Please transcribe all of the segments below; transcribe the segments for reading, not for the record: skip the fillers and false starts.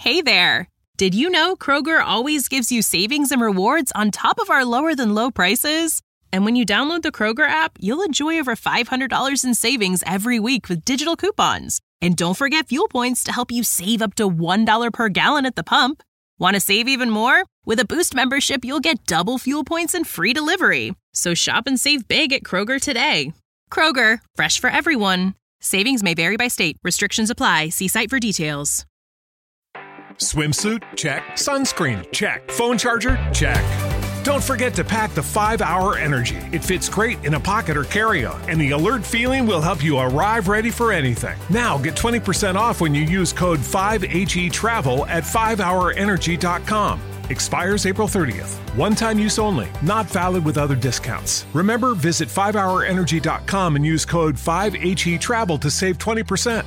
Hey there! Did you know Kroger always gives you savings and rewards on top of our lower-than-low prices? And when you download the Kroger app, you'll enjoy over $500 in savings every week with digital coupons. And don't forget fuel points to help you save up to $1 per gallon at the pump. Want to save even more? With a Boost membership, you'll get double fuel points and free delivery. So shop and save big at Kroger today. Kroger, fresh for everyone. Savings may vary by state. Restrictions apply. See site for details. Swimsuit? Check. Sunscreen? Check. Phone charger? Check. Don't forget to pack the 5-Hour Energy. It fits great in a pocket or carry-on, and the alert feeling will help you arrive ready for anything. Now get 20% off when you use code 5HETRAVEL at 5hourenergy.com. Expires April 30th. One-time use only. Not valid with other discounts. Remember, visit 5hourenergy.com and use code 5HETRAVEL to save 20%.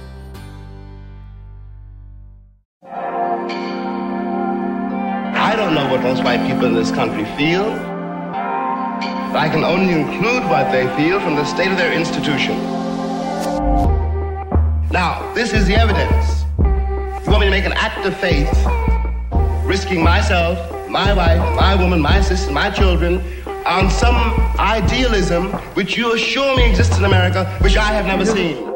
I don't know what most white people in this country feel. I can only include what they feel from the state of their institution. Now, this is the evidence. You want me to make an act of faith, risking myself, my wife, my woman, my sister, my children, on some idealism which you assure me exists in America, which I have never seen.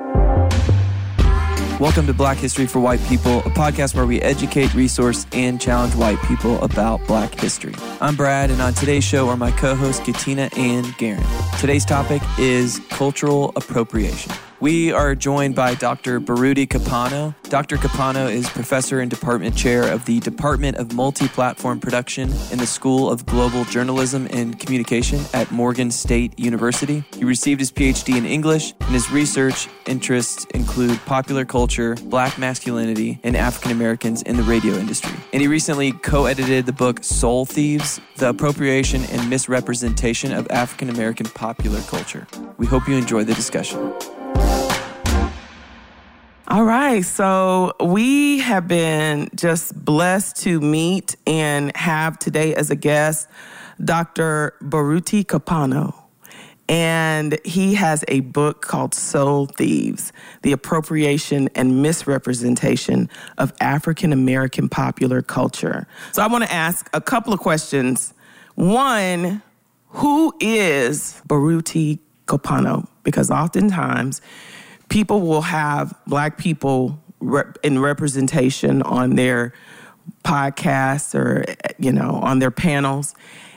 Welcome to Black History for White People, a podcast where we educate, resource, and challenge white people about Black history. I'm Brad, and on today's show are my co-hosts Katina and Garen. Today's topic is cultural appropriation. We are joined by Dr. Baruti Capano. Dr. Capano is professor and department chair of the Department of Multi-Platform Production in the School of Global Journalism and Communication at Morgan State University. He received his PhD in English, and his research interests include popular culture, Black masculinity, and African Americans in the radio industry. And he recently co-edited the book Soul Thieves: The Appropriation and Misrepresentation of African American Popular Culture. We hope you enjoy the discussion. All right, so we have been just blessed to meet and have today as a guest Dr. Baruti Capano. And he has a book called Soul Thieves: The Appropriation and Misrepresentation of African American Popular Culture. So I want to ask a couple of questions. One, who is Baruti Capano? Because oftentimes people will have Black people in representation on their podcasts or, on their panels,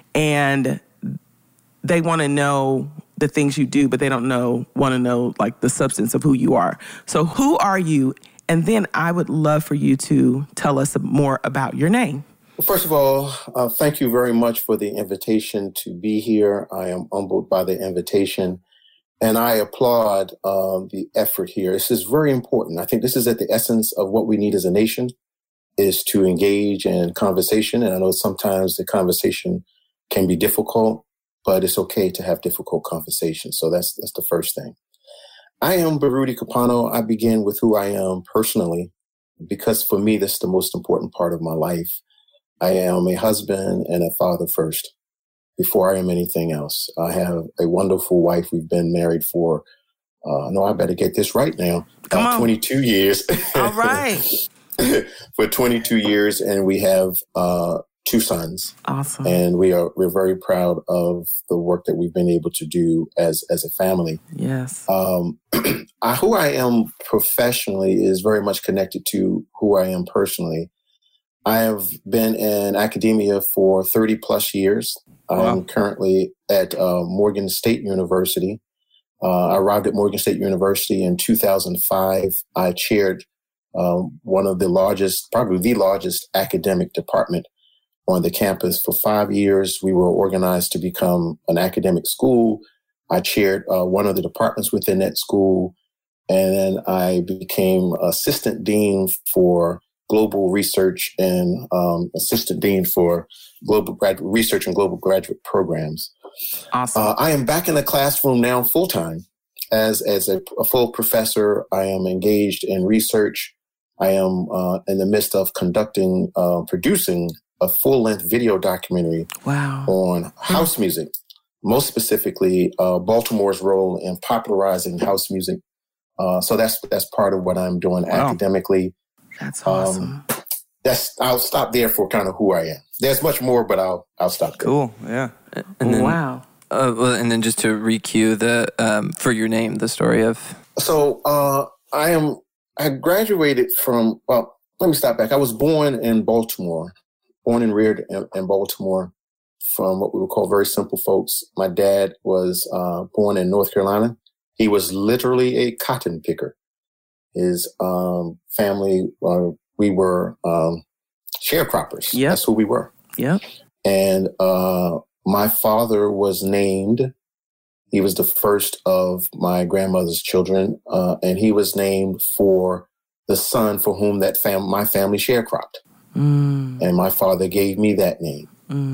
and they want to know the things you do, but they don't want to know like the substance of who you are. So who are you? And then I would love for you to tell us more about your name. Well, first of all, thank you very much for the invitation to be here. I am humbled by the invitation. And I applaud the effort here. This is very important. I think this is at the essence of what we need as a nation, is to engage in conversation. And I know sometimes the conversation can be difficult, but it's okay to have difficult conversations. So that's the first thing. I am Baruti Capano. I begin with who I am personally, because for me, that's the most important part of my life. I am a husband and a father first, before I am anything else. I have a wonderful wife. We've been married for, I better get this right now, 22 years. All right. For 22 years, and we have 2 sons. Awesome. And we're very proud of the work that we've been able to do as a family. Yes. Who I am professionally is very much connected to who I am personally. I have been in academia for 30 plus years. Wow. I'm currently at Morgan State University. I arrived at Morgan State University in 2005. I chaired one of the largest, probably the largest academic department on the campus. For 5 years, we were organized to become an academic school. I chaired one of the departments within that school, and then I became assistant dean for global research and assistant dean for global graduate research and global graduate programs. Awesome. I am back in the classroom now full-time as a full professor. I am engaged in research. I am in the midst of producing a full-length video documentary on house music, most specifically Baltimore's role in popularizing house music. So that's part of what I'm doing academically. That's awesome. I'll stop there for kind of who I am. There's much more, but I'll stop there. Cool. Yeah. And then, wow. And then just to re-cue for your name, the story of. So I graduated from, well, let me stop back. I was born in Baltimore, born and reared in Baltimore from what we would call very simple folks. My dad was born in North Carolina. He was literally a cotton picker. His family, we were sharecroppers. Yep. That's who we were. Yeah. And my father was named, he was the first of my grandmother's children, and he was named for the son for whom my family sharecropped. And my father gave me that name.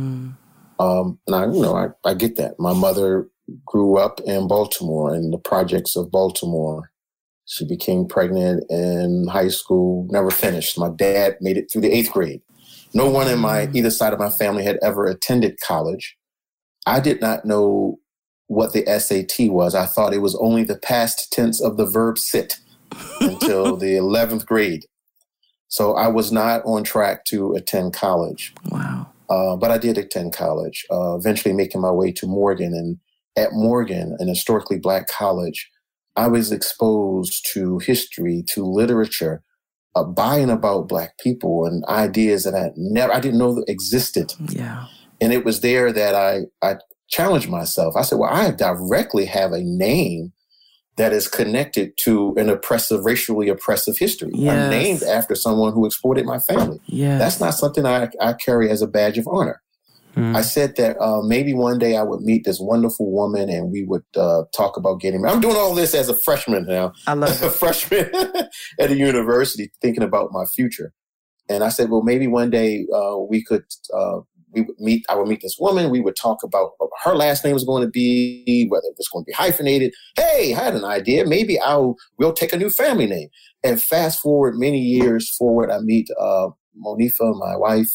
And I get that. My mother grew up in Baltimore, in the projects of Baltimore. She became pregnant in high school, never finished. My dad made it through the 8th grade. No one in either side of my family had ever attended college. I did not know what the SAT was. I thought it was only the past tense of the verb sit until the 11th grade. So I was not on track to attend college. Wow. But I did attend college, eventually making my way to Morgan. And at Morgan, an historically Black college, I was exposed to history, to literature, by and about Black people and ideas that I didn't know that existed. Yeah. And it was there that I challenged myself. I said, well, I directly have a name that is connected to an racially oppressive history. Yes. I'm named after someone who exploited my family. Yes. That's not something I carry as a badge of honor. I said that maybe one day I would meet this wonderful woman and we would talk about getting married. I'm doing all this as a freshman now. I love it. A freshman at a university, thinking about my future. And I said, well, maybe one day we would meet. I would meet this woman. We would talk about what her last name was going to be, whether it was going to be hyphenated. Hey, I had an idea. Maybe we'll take a new family name. And fast forward many years forward, I meet Monifa, my wife.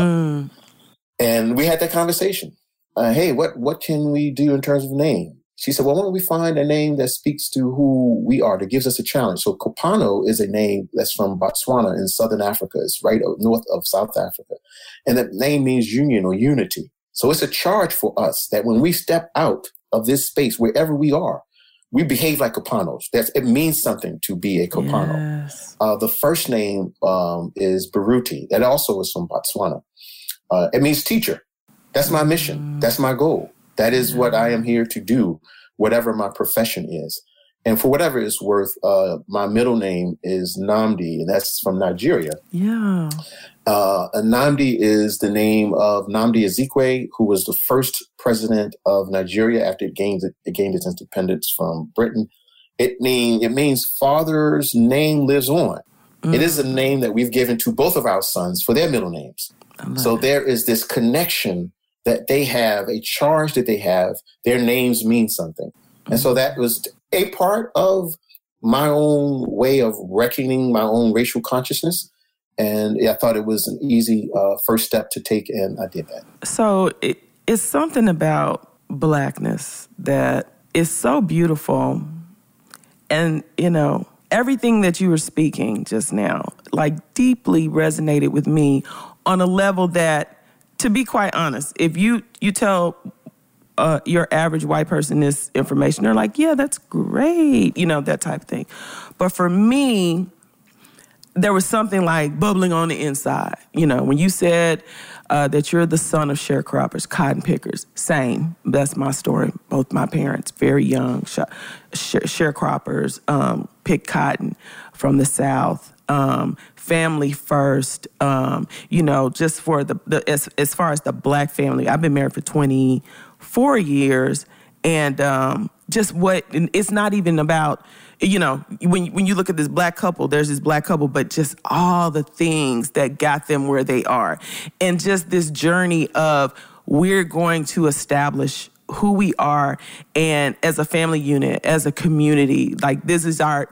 And we had that conversation. Hey, what can we do in terms of name? She said, well, why don't we find a name that speaks to who we are, that gives us a challenge? So Kopano is a name that's from Botswana in Southern Africa. It's right north of South Africa. And that name means union or unity. So it's a charge for us that when we step out of this space, wherever we are, we behave like Kopanos. It means something to be a Kopano. Yes. The first name is Baruti. That also is from Botswana. It means teacher. That's my mission. That's my goal. That is what I am here to do, whatever my profession is. And for whatever it's worth, my middle name is Nnamdi, and that's from Nigeria. Yeah. Nnamdi is the name of Nnamdi Azikiwe, who was the first president of Nigeria after it gained its independence from Britain. It means father's name lives on. It is a name that we've given to both of our sons for their middle names. So there is this connection that they have, a charge that they have. Their names mean something. And so that was a part of my own way of reckoning my own racial consciousness. And I thought it was an easy first step to take, and I did that. So it's something about Blackness that is so beautiful. And, everything that you were speaking just now, deeply resonated with me on a level that, to be quite honest, if you tell your average white person this information, they're like, yeah, that's great, that type of thing. But for me, there was something bubbling on the inside. When you said that you're the son of sharecroppers, cotton pickers, same. That's my story. Both my parents, very young, sharecroppers, picked cotton from the South. Family first, just for as far as the Black family. I've been married for 24 years, and it's not even about, when you look at this Black couple, there's this Black couple, but just all the things that got them where they are. And just this journey of we're going to establish who we are, and as a family unit, as a community, this is our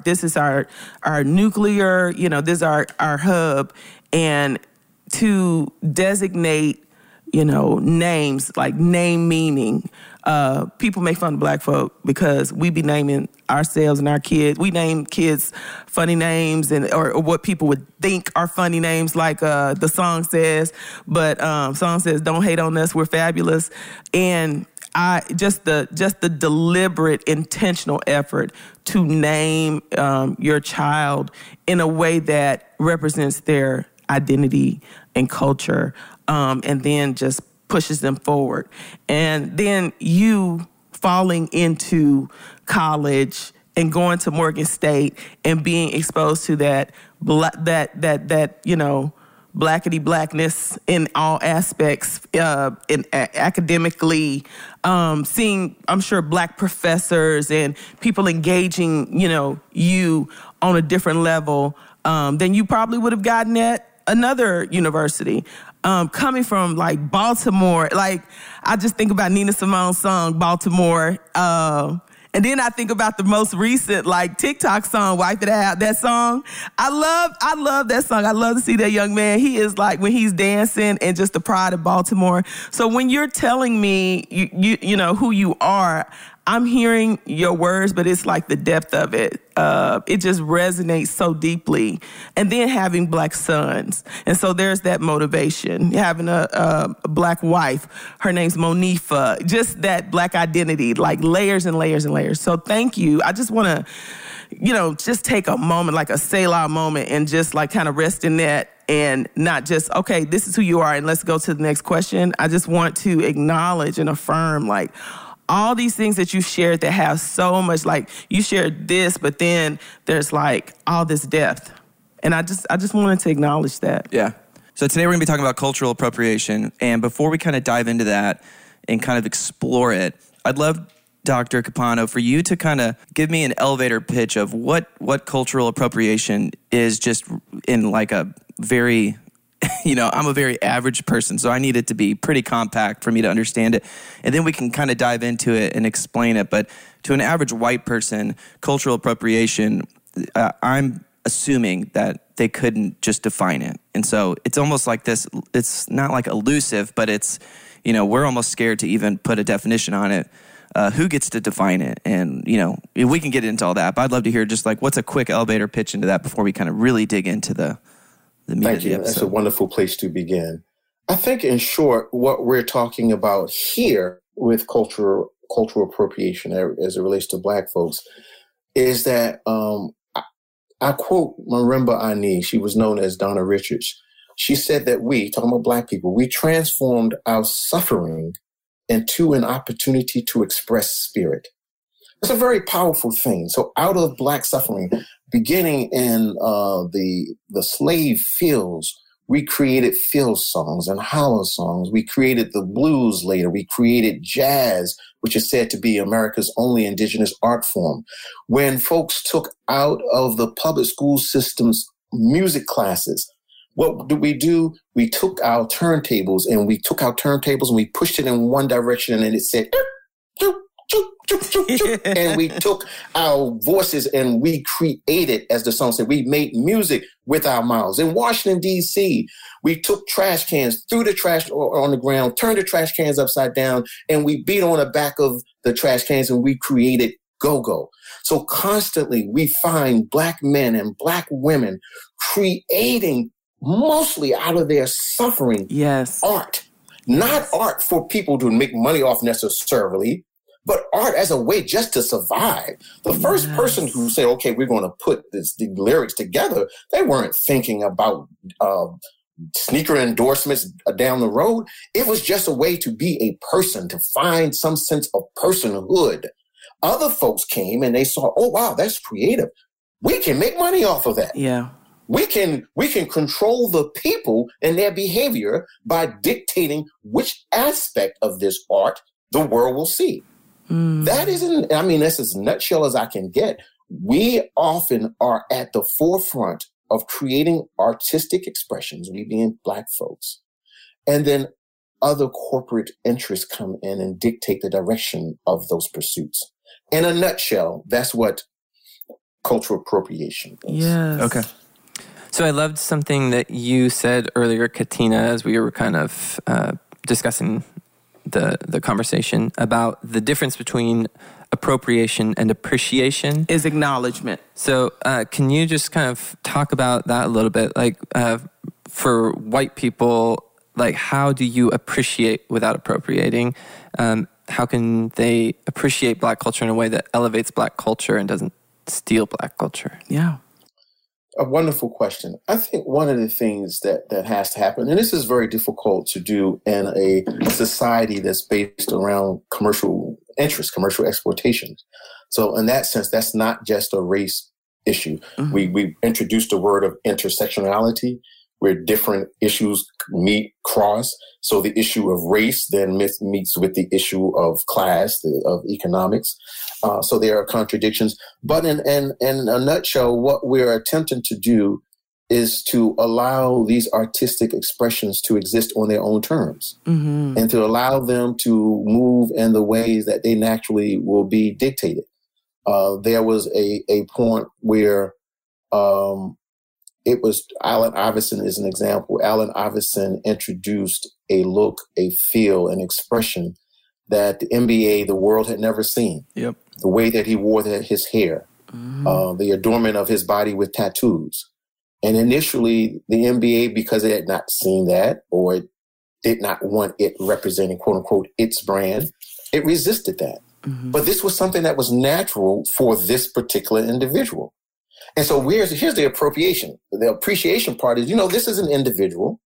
nuclear, this is our hub, and to designate names, like name meaning. People make fun of black folk because we be naming ourselves and our kids. We name kids funny names or what people would think are funny names, like the song says. But song says, "Don't hate on us, we're fabulous." And just the deliberate, intentional effort to name your child in a way that represents their identity and culture, and then just pushes them forward. And then you falling into college and going to Morgan State and being exposed to that blackity blackness in all aspects, academically, seeing, I'm sure, black professors and people engaging, you on a different level than you probably would have gotten at another university. Coming from like Baltimore, like I just think about Nina Simone's song, Baltimore. And then I think about the most recent like TikTok song, Wipe It Out, that song. I love that song. I love to see that young man. He is like, when he's dancing and just the pride of Baltimore. So when you're telling me, you know who you are, I'm hearing your words, but it's like the depth of it. It just resonates so deeply. And then having black sons. And so there's that motivation. Having a black wife, her name's Monifa. Just that black identity, like layers and layers and layers. So thank you. I just want to, just take a moment, like a Selah moment, and just like kind of rest in that. And not just, okay, this is who you are, and let's go to the next question. I just want to acknowledge and affirm, like, all these things that you shared that have so much, like you shared this, but then there's like all this depth. And I just wanted to acknowledge that. Yeah. So today we're going to be talking about cultural appropriation. And before we kind of dive into that and kind of explore it, I'd love, Dr. Capano, for you to kind of give me an elevator pitch of what cultural appropriation is, just in like a very... I'm a very average person, so I need it to be pretty compact for me to understand it. And then we can kind of dive into it and explain it. But to an average white person, cultural appropriation, I'm assuming that they couldn't just define it. And so it's almost like this, it's not like elusive, but it's, we're almost scared to even put a definition on it. Who gets to define it? And, we can get into all that. But I'd love to hear just like, what's a quick elevator pitch into that before we kind of really dig into the Thank you. That's a wonderful place to begin. I think, in short, what we're talking about here with cultural appropriation as it relates to Black folks is that I quote Marimba Ani. She was known as Donna Richards. She said that talking about Black people, we transformed our suffering into an opportunity to express spirit. It's a very powerful thing. So out of Black suffering, beginning in the slave fields, we created field songs and holler songs. We created the blues later. We created jazz, which is said to be America's only indigenous art form. When folks took out of the public school system's music classes, what did we do? We took our turntables and we pushed it in one direction, and it said, and we took our voices and we created, as the song said, we made music with our mouths. In Washington, D.C., we took trash cans, threw the trash on the ground, turned the trash cans upside down, and we beat on the back of the trash cans and we created go-go. So constantly we find Black men and Black women creating, mostly out of their suffering, art. Not art for people to make money off necessarily, but art as a way just to survive. The first person who said, okay, we're going to put the lyrics together, they weren't thinking about sneaker endorsements down the road. It was just a way to be a person, to find some sense of personhood. Other folks came and they saw, oh, wow, that's creative. We can make money off of that. Yeah. We can control the people and their behavior by dictating which aspect of this art the world will see. That isn't, that's as nutshell as I can get. We often are at the forefront of creating artistic expressions, we being Black folks. And then other corporate interests come in and dictate the direction of those pursuits. In a nutshell, that's what cultural appropriation is. Yes. Okay. So I loved something that you said earlier, Katina, as we were kind of discussing the conversation about the difference between appropriation and appreciation is acknowledgement. So can you just kind of talk about that a little bit? Like for white people, like how do you appreciate without appropriating? How can they appreciate Black culture in a way that elevates Black culture and doesn't steal Black culture? Yeah. A wonderful question. I think one of the things that has to happen, and this is very difficult to do in a society that's based around commercial interests, commercial exploitations. So in that sense, that's not just a race issue. Mm-hmm. We introduced the word of intersectionality, where different issues cross. So the issue of race then meets with the issue of class, of economics. So there are contradictions. But in a nutshell, what we're attempting to do is to allow these artistic expressions to exist on their own terms, mm-hmm. and to allow them to move in the ways that they naturally will be dictated. There was a point where it was Allen Iverson is an example. Allen Iverson introduced a look, a feel, an expression that the NBA, the world had never seen. Yep. The way that he wore his hair, mm-hmm. The adornment of his body with tattoos. And initially, the NBA, because it had not seen that, or it did not want it representing, quote unquote, its brand, it resisted that. Mm-hmm. But this was something that was natural for this particular individual. And so here's the appropriation. The appreciation part is, this is an individual.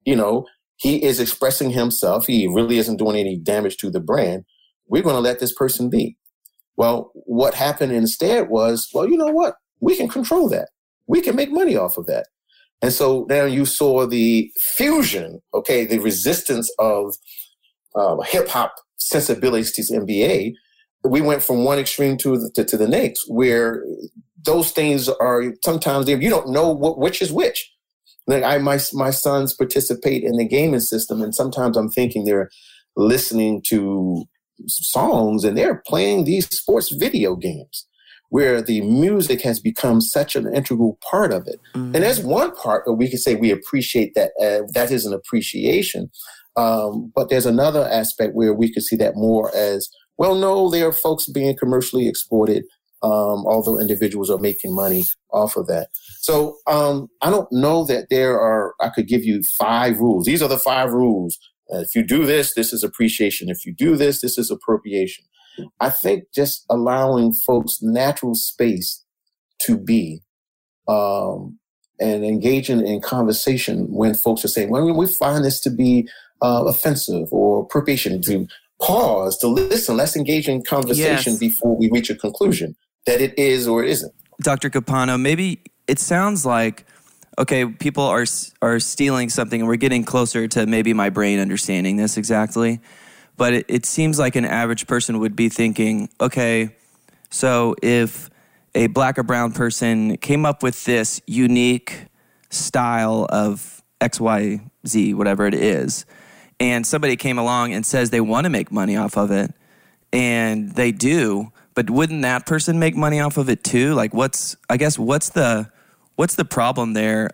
He is expressing himself. He really isn't doing any damage to the brand. We're going to let this person be. Well, what happened instead was, well, you know what? We can control that. We can make money off of that. And so now you saw the fusion, the resistance of hip hop sensibilities to NBA. We went from one extreme to the next, where those things are sometimes you don't know which is which. Like my sons participate in the gaming system, and sometimes I'm thinking they're listening to songs and they're playing these sports video games, where the music has become such an integral part of it. Mm-hmm. And there's one part where we can say we appreciate that. That is an appreciation. But there's another aspect where we could see that more as, well, no, there are folks being commercially exploited, although individuals are making money off of that. So I don't know that I could give you 5 rules. These are the 5 rules. If you do this, this is appreciation. If you do this, this is appropriation. I think just allowing folks natural space to be and engaging in conversation when folks are saying, well, we find this to be offensive or appropriation, to pause, to listen. Let's engage in conversation before we reach a conclusion that it is or it isn't. Dr. Capano, maybe it sounds like, okay, people are stealing something and we're getting closer to maybe my brain understanding this exactly. But it seems like an average person would be thinking, okay, so if a Black or brown person came up with this unique style of XYZ, whatever it is, and somebody came along and says they want to make money off of it, and they do, but wouldn't that person make money off of it too? Like what's the problem there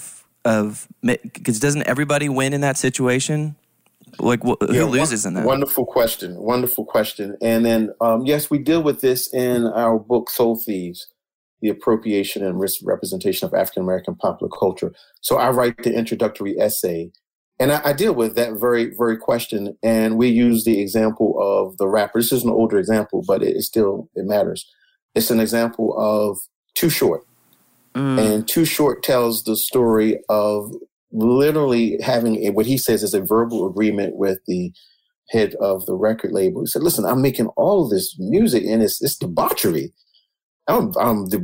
because doesn't everybody win in that situation? Like who loses in that? Wonderful question. And then, yes, we deal with this in our book, Soul Thieves, the appropriation and representation of African-American popular culture. So I write the introductory essay, and I deal with that very, very question. And we use the example of the rapper. This is an older example, but it matters. It's an example of Too Short. And Too Short tells the story of literally having what he says is a verbal agreement with the head of the record label. He said, listen, I'm making all of this music and it's debauchery. I am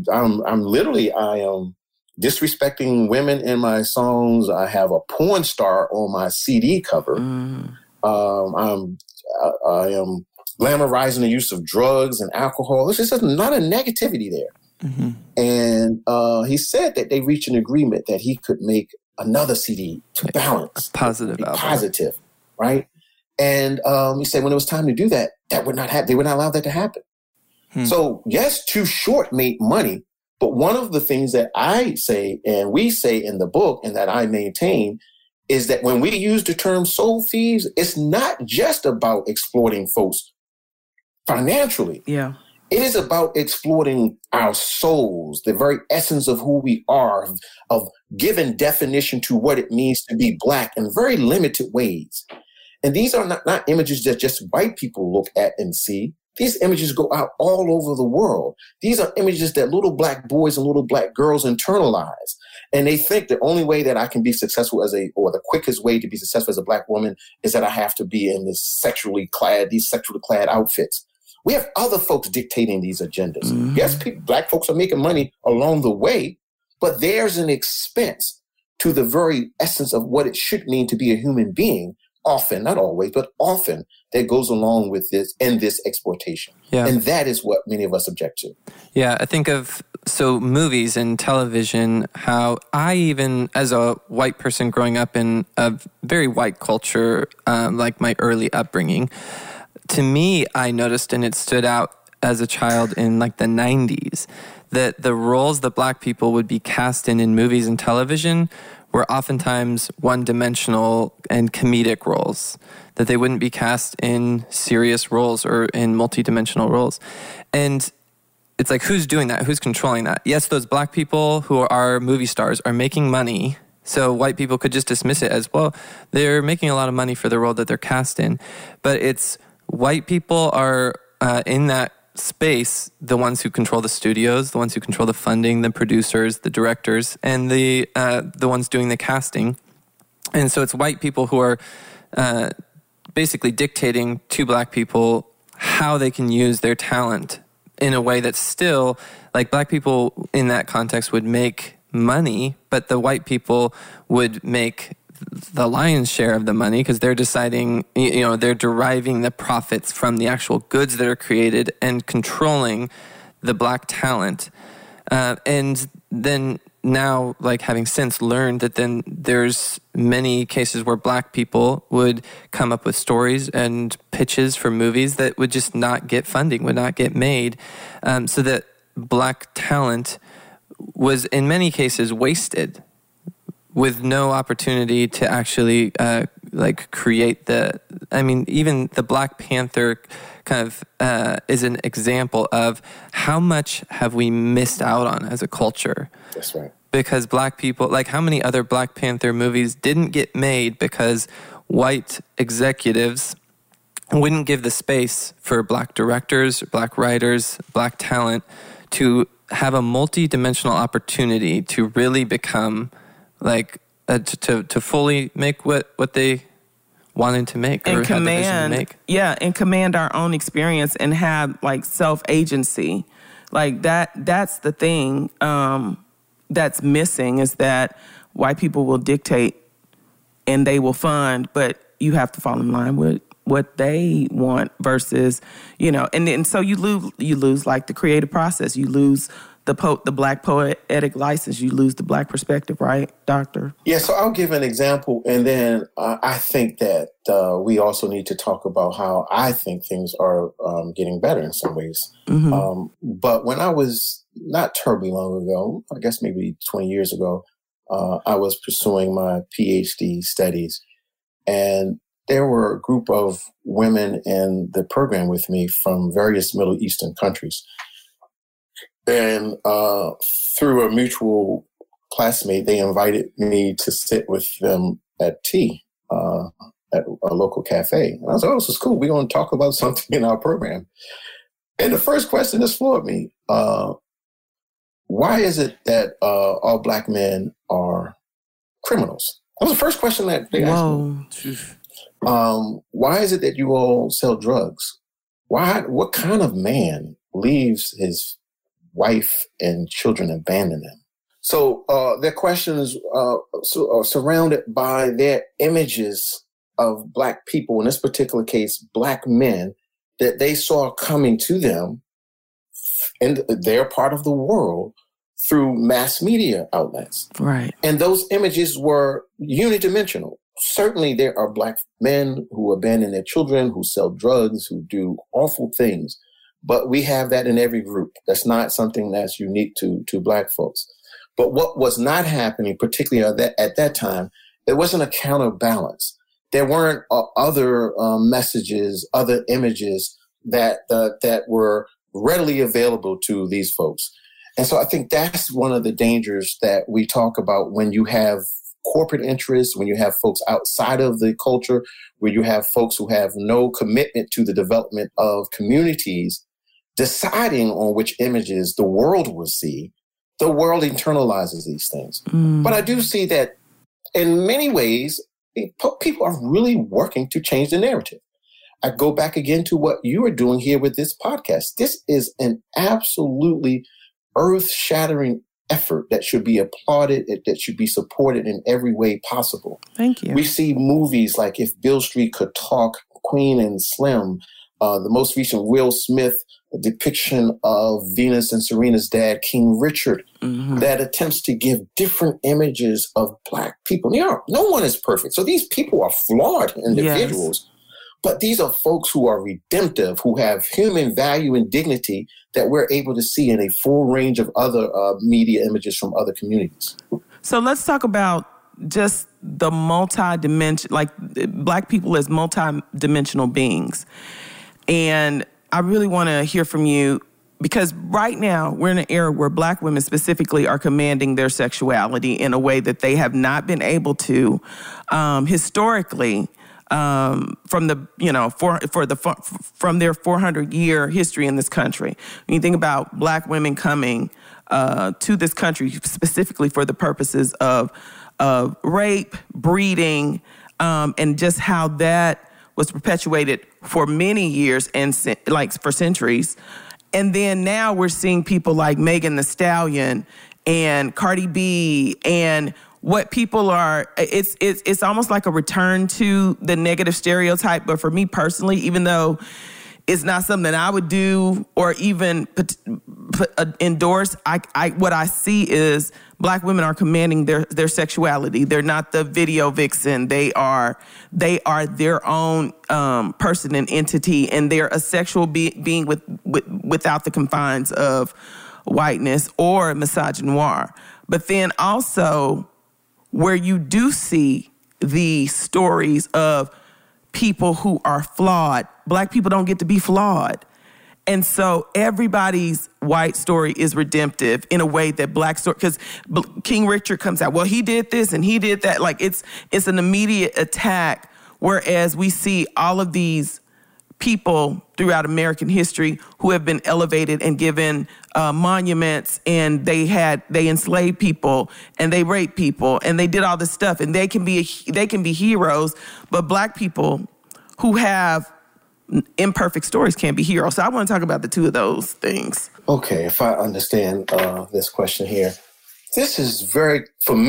disrespecting women in my songs. I have a porn star on my CD cover. I am glamorizing the use of drugs and alcohol. There's just not a negativity there. Mm-hmm. And he said that they reached an agreement that he could make another CD to balance. Positive, right? And he said when it was time to do that, that would not happen. They would not allow that to happen. So yes, Too Short made money. But one of the things that I say and we say in the book and that I maintain is that when we use the term soul thieves, it's not just about exploiting folks financially. Yeah. It is about exploiting our souls, the very essence of who we are, of giving definition to what it means to be Black in very limited ways. And these are not images that just white people look at and see. These images go out all over the world. These are images that little Black boys and little Black girls internalize. And they think the only way that I can be successful or the quickest way to be successful as a Black woman is that I have to be in these sexually clad outfits. We have other folks dictating these agendas. Mm-hmm. Yes, Black folks are making money along the way, but there's an expense to the very essence of what it should mean to be a human being, often, not always, but often, that goes along with this and this exploitation. Yeah. And that is what many of us object to. Yeah, I think of, movies and television, how I even, as a white person growing up in a very white culture, like my early upbringing, to me, I noticed, and it stood out as a child in like the 90s, that the roles that Black people would be cast in movies and television were oftentimes one-dimensional and comedic roles, that they wouldn't be cast in serious roles or in multi-dimensional roles. And it's like, who's doing that? Who's controlling that? Yes, those Black people who are movie stars are making money, so white people could just dismiss it as, well, they're making a lot of money for the role that they're cast in. But it's white people are in that space, the ones who control the studios, the ones who control the funding, the producers, the directors, and the ones doing the casting. And so it's white people who are basically dictating to Black people how they can use their talent in a way that's still, like, Black people in that context would make money, but the white people would make the lion's share of the money because they're deciding, they're deriving the profits from the actual goods that are created and controlling the Black talent. And then now, like, having since learned that then there's many cases where Black people would come up with stories and pitches for movies that would just not get funding, would not get made, so that Black talent was in many cases wasted, with no opportunity to actually create even the Black Panther kind of is an example of how much have we missed out on as a culture. That's right. Because Black people, like, how many other Black Panther movies didn't get made because white executives wouldn't give the space for Black directors, Black writers, Black talent to have a multi-dimensional opportunity to really become to fully make what they wanted to make or had the vision to make. Yeah, and command our own experience and have like self-agency. Like that's the thing that's missing, is that white people will dictate and they will fund, but you have to fall in line with what they want versus, and so you lose like the creative process. You lose the Black poetic license. You lose the Black perspective, right, Doctor? Yeah, so I'll give an example, and then I think that we also need to talk about how I think things are getting better in some ways. Mm-hmm. But when I was not terribly long ago, I guess maybe 20 years ago, I was pursuing my PhD studies, and there were a group of women in the program with me from various Middle Eastern countries. And through a mutual classmate, they invited me to sit with them at tea at a local cafe. And I was like, oh, this is cool. We're going to talk about something in our program. And the first question just floored me. Why is it that all Black men are criminals? That was the first question that they asked me. Why is it that you all sell drugs? What kind of man leaves his wife and children and abandon them? So their questions are surrounded by their images of Black people, in this particular case, Black men, that they saw coming to them in their part of the world through mass media outlets. Right. And those images were unidimensional. Certainly there are Black men who abandon their children, who sell drugs, who do awful things. But we have that in every group. That's not something that's unique to Black folks. But what was not happening, particularly at that time, There wasn't a counterbalance. There weren't other messages, other images that were readily available to these folks. And so I think that's one of the dangers that we talk about when you have corporate interests, when you have folks outside of the culture, where you have folks who have no commitment to the development of communities, deciding on which images the world will see. The world internalizes these things. But I do see that in many ways, people are really working to change the narrative. I go back again to what you are doing here with this podcast. This is an absolutely earth-shattering effort that should be applauded, that should be supported in every way possible. Thank you. We see movies like If Beale Street Could Talk, Queen and Slim, the most recent Will Smith depiction of Venus and Serena's dad, King Richard, that attempts to give different images of Black people. No one is perfect. So these people are flawed individuals, but these are folks who are redemptive, who have human value and dignity that we're able to see in a full range of other media images from other communities. So let's talk about just the like Black people as multi-dimensional beings. And I really want to hear from you because right now we're in an era where Black women specifically are commanding their sexuality in a way that they have not been able to historically from the from their 400-year history in this country. When you think about Black women coming to this country specifically for the purposes of rape, breeding, and just how that was perpetuated for many years and for centuries. And then now we're seeing people like Megan Thee Stallion and Cardi B and what people are, it's almost like a return to the negative stereotype. But for me personally, even though it's not something I would do or even endorse, what I see is Black women are commanding their sexuality. They're not the video vixen. They are their own person and entity, and they're a sexual being without the confines of whiteness or misogynoir. But then also, where you do see the stories of people who are flawed, Black people don't get to be flawed. And so everybody's white story is redemptive in a way that Black story, because King Richard comes out, well, he did this and he did that. Like it's an immediate attack. Whereas we see all of these people throughout American history who have been elevated and given monuments, and they enslaved people and they raped people and they did all this stuff, and they can be heroes, but Black people who have imperfect stories can't be heroes. So I want to talk about the two of those things. Okay, if I understand this question here, this is very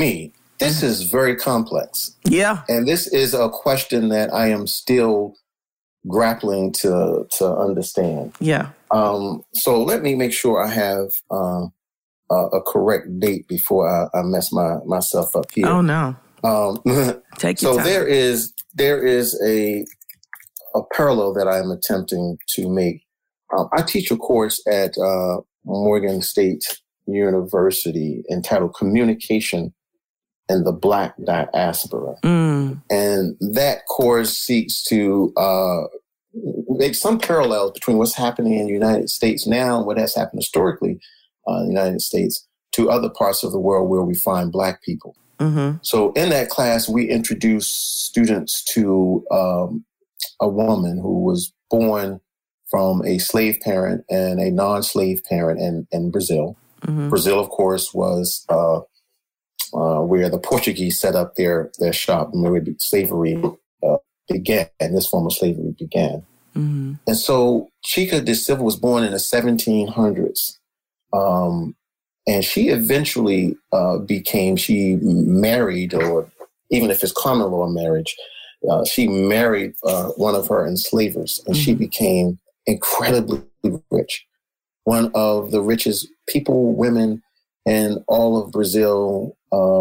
complex. Yeah. And this is a question that I am still grappling to understand. Yeah. So let me make sure I have a correct date before I mess myself up here. Oh no. Take your time. So there is a parallel that I'm attempting to make. I teach a course at Morgan State University entitled Communication and the Black Diaspora. And that course seeks to make some parallels between what's happening in the United States now and what has happened historically in the United States to other parts of the world where we find Black people. Mm-hmm. So in that class, we introduce students to a woman who was born from a slave parent and a non-slave parent in Brazil. Mm-hmm. Brazil, of course, was where the Portuguese set up their shop and where slavery began, this form of slavery began. Mm-hmm. And so Chica da Silva was born in the 1700s. And she eventually she married, or even if it's common law marriage, she married one of her enslavers, and she became incredibly rich. One of the richest women in all of Brazil.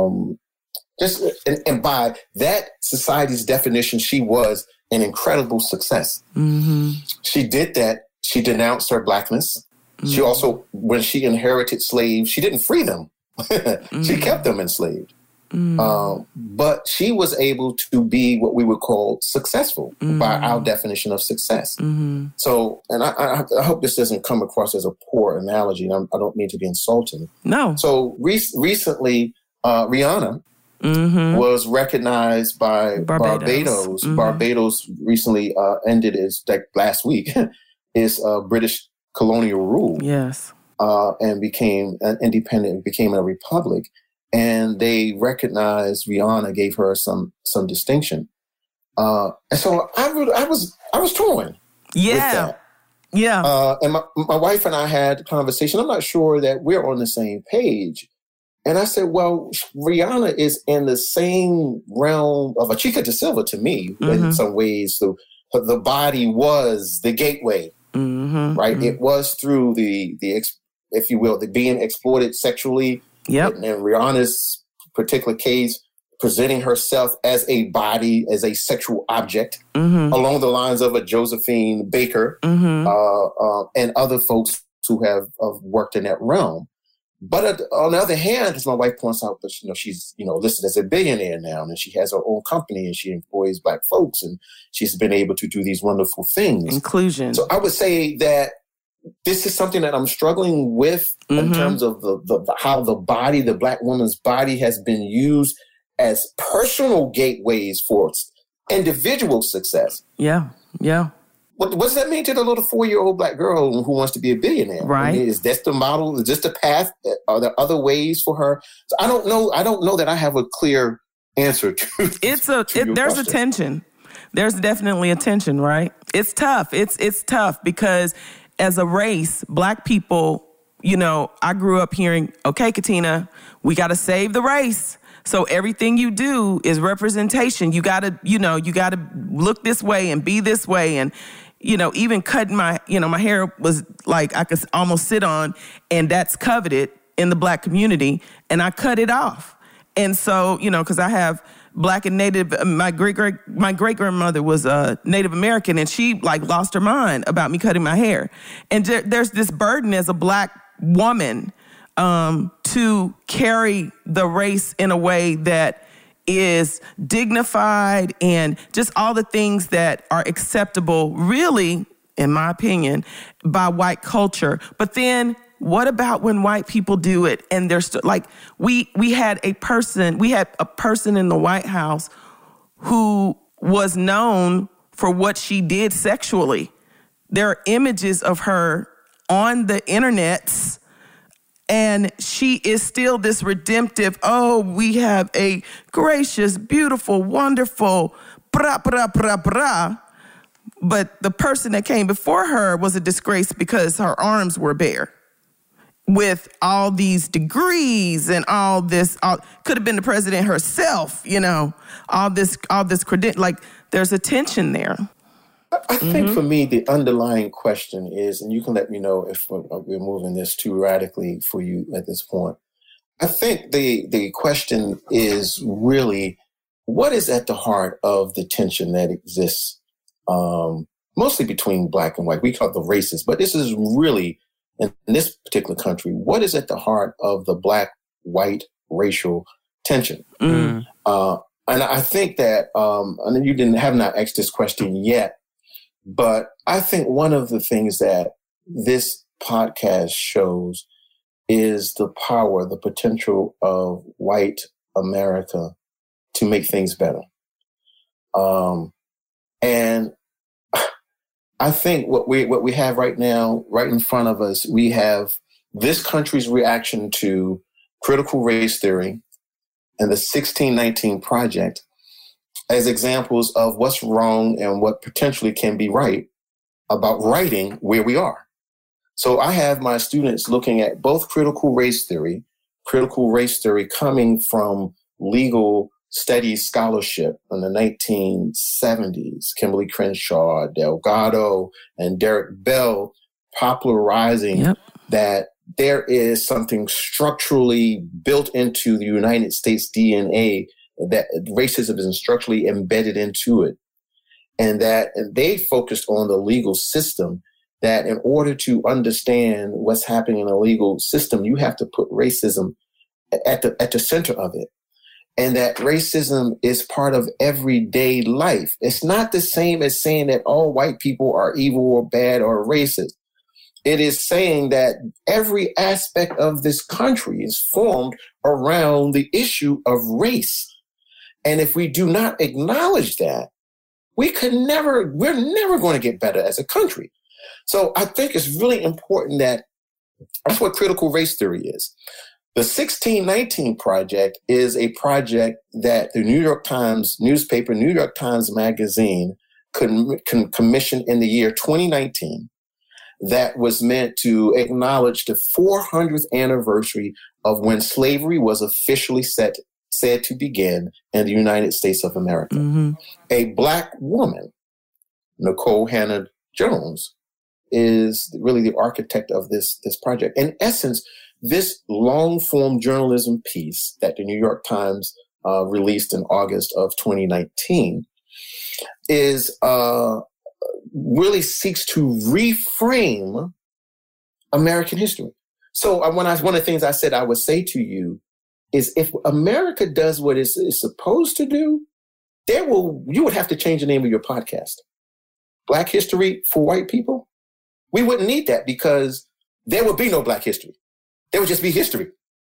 And by that society's definition, she was an incredible success. Mm-hmm. She did that. She denounced her Blackness. Mm-hmm. She also, when she inherited slaves, she didn't free them. She kept them enslaved. But she was able to be what we would call successful by our definition of success. So, and I hope this doesn't come across as a poor analogy. I don't mean to be insulting. No. So recently, Rihanna was recognized by Barbados. Barbados recently ended like last week, its British colonial rule. Yes. And became an independent, became a republic. And they recognized Rihanna, gave her some distinction. And so I was torn. Yeah. With that. Yeah. And my wife and I had a conversation. I'm not sure that we're on the same page. And I said, well, Rihanna is in the same realm of a Chica da Silva to me in some ways. The body was the gateway, right? It was through the if you will, the being exploited sexually. Yep. And in Rihanna's particular case, presenting herself as a body, as a sexual object, along the lines of a Josephine Baker and other folks who have worked in that realm. But on the other hand, as my wife points out, she's listed as a billionaire now, and she has her own company, and she employs Black folks, and she's been able to do these wonderful things. Inclusion. So I would say that this is something that I'm struggling with in terms of how the body, the Black woman's body, has been used as personal gateways for individual succce. Yeah, yeah. What does that mean to the little 4-year-old Black girl who wants to be a billionaire? Right. I mean, is that the model? Is this the path? Are there other ways for her? So I don't know. I don't know that I have a clear answer to. There's a tension. There's definitely a tension, right? It's tough. It's tough because as a race, Black people, I grew up hearing, okay, Katina, we got to save the race. So everything you do is representation. You got to look this way and be this way. And, even cutting my hair was like I could almost sit on, and that's coveted in the Black community. And I cut it off. And so, because I have Black and Native, my great grandmother was Native American, and she lost her mind about me cutting my hair. And there's this burden as a Black woman to carry the race in a way that is dignified and just all the things that are acceptable, really, in my opinion, by white culture. But then what about when white people do it? And they're still we had a person in the White House who was known for what she did sexually. There are images of her on the internets, and she is still this redemptive, we have a gracious, beautiful, wonderful, bra, bra, bra, bra. But the person that came before her was a disgrace because her arms were bare with all these degrees and all this, could have been the president herself, all this credit. There's a tension there. I think for me, the underlying question is, and you can let me know if we're moving this too radically for you at this point. I think the question is really, what is at the heart of the tension that exists, mostly between Black and white? We call it the races, but this is really, in this particular country, what is at the heart of the Black-white racial tension? And I think that, and you have not asked this question yet, but I think one of the things that this podcast shows is the power, the potential of white America to make things better. And I think what we have right now, right in front of us, we have this country's reaction to critical race theory and the 1619 Project as examples of what's wrong and what potentially can be right about writing where we are. So I have my students looking at both critical race theory coming from legal studies scholarship in the 1970s, Kimberly Crenshaw, Delgado, and Derek Bell popularizing that there is something structurally built into the United States DNA, that racism is structurally embedded into it. And they focused on the legal system, that in order to understand what's happening in the legal system, you have to put racism at the center of it. and that racism is part of everyday life. It's not the same as saying that all white people are evil or bad or racist. It is saying that every aspect of this country is formed around the issue of race. And if we do not acknowledge that, we're never going to get better as a country. So I think it's really important that that's what critical race theory is. The 1619 Project is a project that the New York Times newspaper, New York Times Magazine, commissioned in the year 2019 that was meant to acknowledge the 400th anniversary of when slavery was officially said to begin in the United States of America. Mm-hmm. A Black woman, Nikole Hannah-Jones, is really the architect of this project. In essence, this long-form journalism piece that the New York Times released in August of 2019 is really seeks to reframe American history. So one of the things I said I would say to you is, if America does what it's supposed to do, you would have to change the name of your podcast. Black History for White People? We wouldn't need that, because there would be no Black history. There would just be history.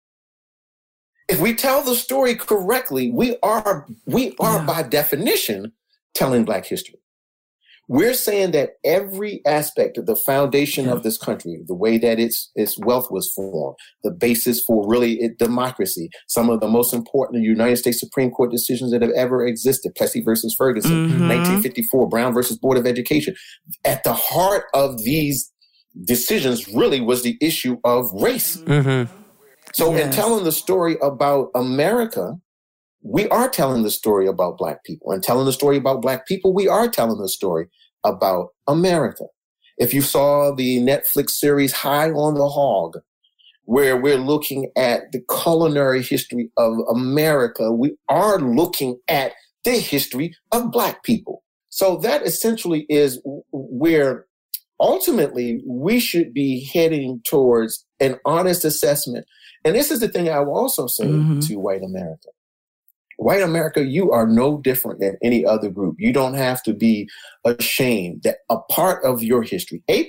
If we tell the story correctly, we are by definition telling Black history. We're saying that every aspect of the foundation of this country, the way that its wealth was formed, the basis for democracy, some of the most important United States Supreme Court decisions that have ever existed, Plessy versus Ferguson, 1954, Brown versus Board of Education. At the heart of these decisions really was the issue of race. Mm-hmm. So in telling the story about America, we are telling the story about Black people. And telling the story about Black people, we are telling the story about America. If you saw the Netflix series High on the Hog, where we're looking at the culinary history of America, we are looking at the history of Black people. So that essentially is where ultimately we should be heading towards an honest assessment. And this is the thing I will also say to white America. White America, you are no different than any other group. You don't have to be ashamed that a part of your history, you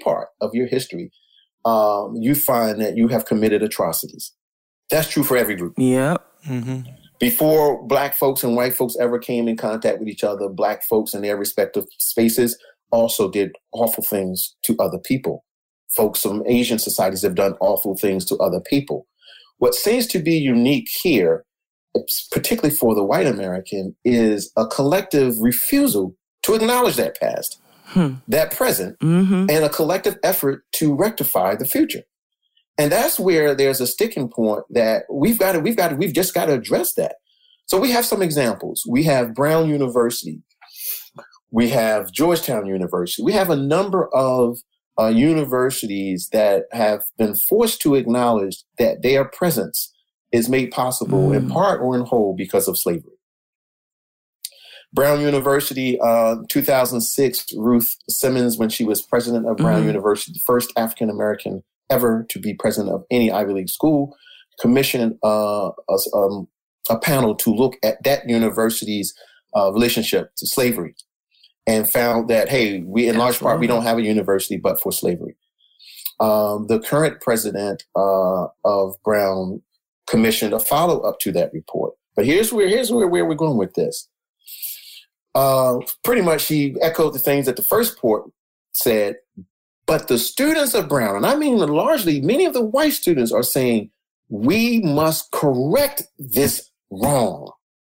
find that you have committed atrocities. That's true for every group. Yep. Mm-hmm. Before Black folks and white folks ever came in contact with each other, Black folks in their respective spaces also did awful things to other people. Folks from Asian societies have done awful things to other people. What seems to be unique here, particularly for the white American, is a collective refusal to acknowledge that past, that present, and a collective effort to rectify the future. And that's where there's a sticking point that we've just got to address that. So we have some examples. We have Brown University. We have Georgetown University. We have a number of universities that have been forced to acknowledge that their presence is made possible in part or in whole because of slavery. Brown University, 2006, Ruth Simmons, when she was president of Brown University, the first African-American ever to be president of any Ivy League school, commissioned a panel to look at that university's relationship to slavery, and found that, hey, in large part, we don't have a university but for slavery. The current president of Brown commissioned a follow-up to that report. But here's where we're going with this. Pretty much he echoed the things that the first report said, but the students of Brown, and I mean largely many of the white students, are saying, we must correct this wrong.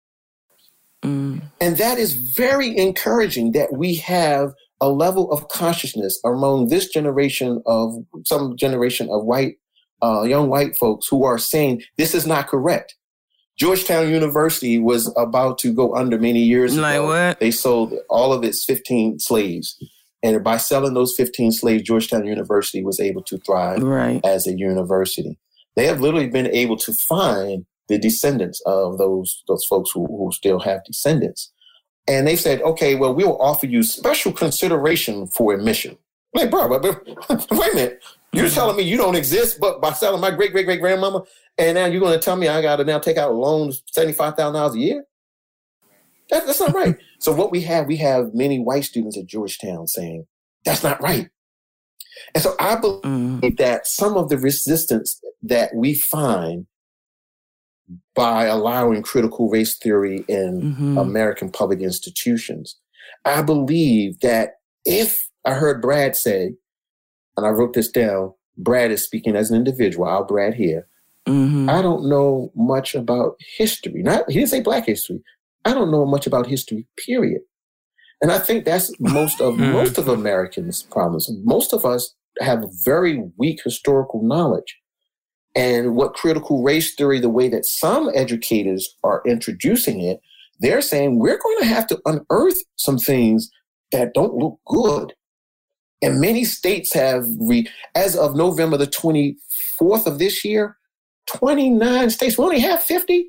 And that is very encouraging that we have a level of consciousness among this generation of white young white folks who are saying this is not correct. Georgetown University was about to go under many years ago. What? They sold all of its 15 slaves. And by selling those 15 slaves, Georgetown University was able to thrive as a university. They have literally been able to find the descendants of those folks who still have descendants. And they said, okay, well, we will offer you special consideration for admission. Like, bro, wait a minute. You're telling me you don't exist, but by selling my great-great-great-grandmama? And now you're going to tell me I got to now take out a loan $75,000 a year? That's not right. So what we have many white students at Georgetown saying, that's not right. And so I believe that some of the resistance that we find by allowing critical race theory in American public institutions, I believe that if I heard Brad say, and I wrote this down, Brad is speaking as an individual, I'll Brad here. I don't know much about history. He didn't say Black history. I don't know much about history, period. And I think that's most of Americans' problems. Most of us have very weak historical knowledge. And what critical race theory, the way that some educators are introducing it, they're saying we're going to have to unearth some things that don't look good. And many states have, as of November the 24th of this year, 29 states, we only have 50.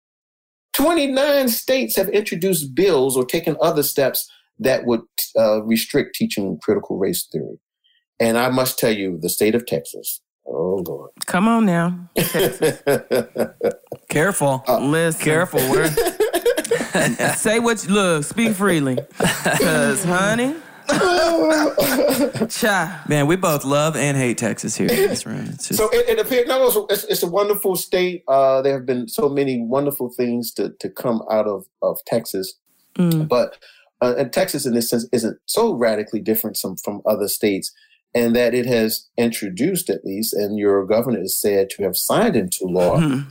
29 states have introduced bills or taken other steps that would restrict teaching critical race theory. And I must tell you, the state of Texas, oh, Lord. Come on now. Careful. Listen. Careful. Say what you look. Speak freely. Because, honey, man, we both love and hate Texas here in this room. It's just... So it appears, it's a wonderful state. There have been so many wonderful things to come out of Texas. But and Texas, in this sense, isn't so radically different from other states, and that it has introduced, at least, and your governor is said to have signed into law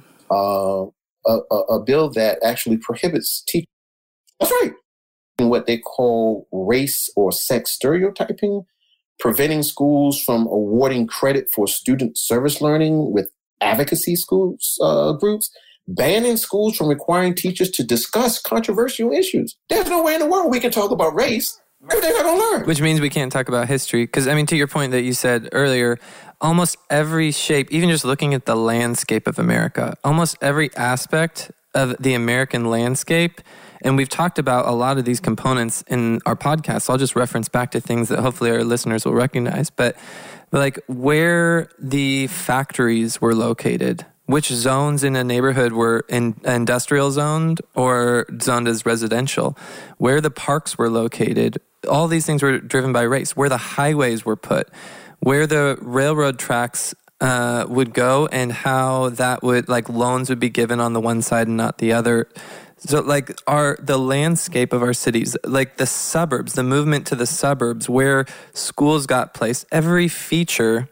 a bill that actually prohibits teaching. That's right. What they call race or sex stereotyping, preventing schools from awarding credit for student service learning with advocacy schools groups, banning schools from requiring teachers to discuss controversial issues. There's no way in the world we can talk about race. They're not going to learn. Which means we can't talk about history. Because, I mean, to your point that you said earlier, almost every shape, even just looking at the landscape of America, almost every aspect of the American landscape, and we've talked about a lot of these components in our podcast, so I'll just reference back to things that hopefully our listeners will recognize, but like where the factories were located, which zones in a neighborhood were industrial zoned or zoned as residential, where the parks were located, all these things were driven by race, where the highways were put, where the railroad tracks would go, and how that would, like, loans would be given on the one side and not the other. So, like, the landscape of our cities, like the suburbs, the movement to the suburbs, where schools got placed, every feature,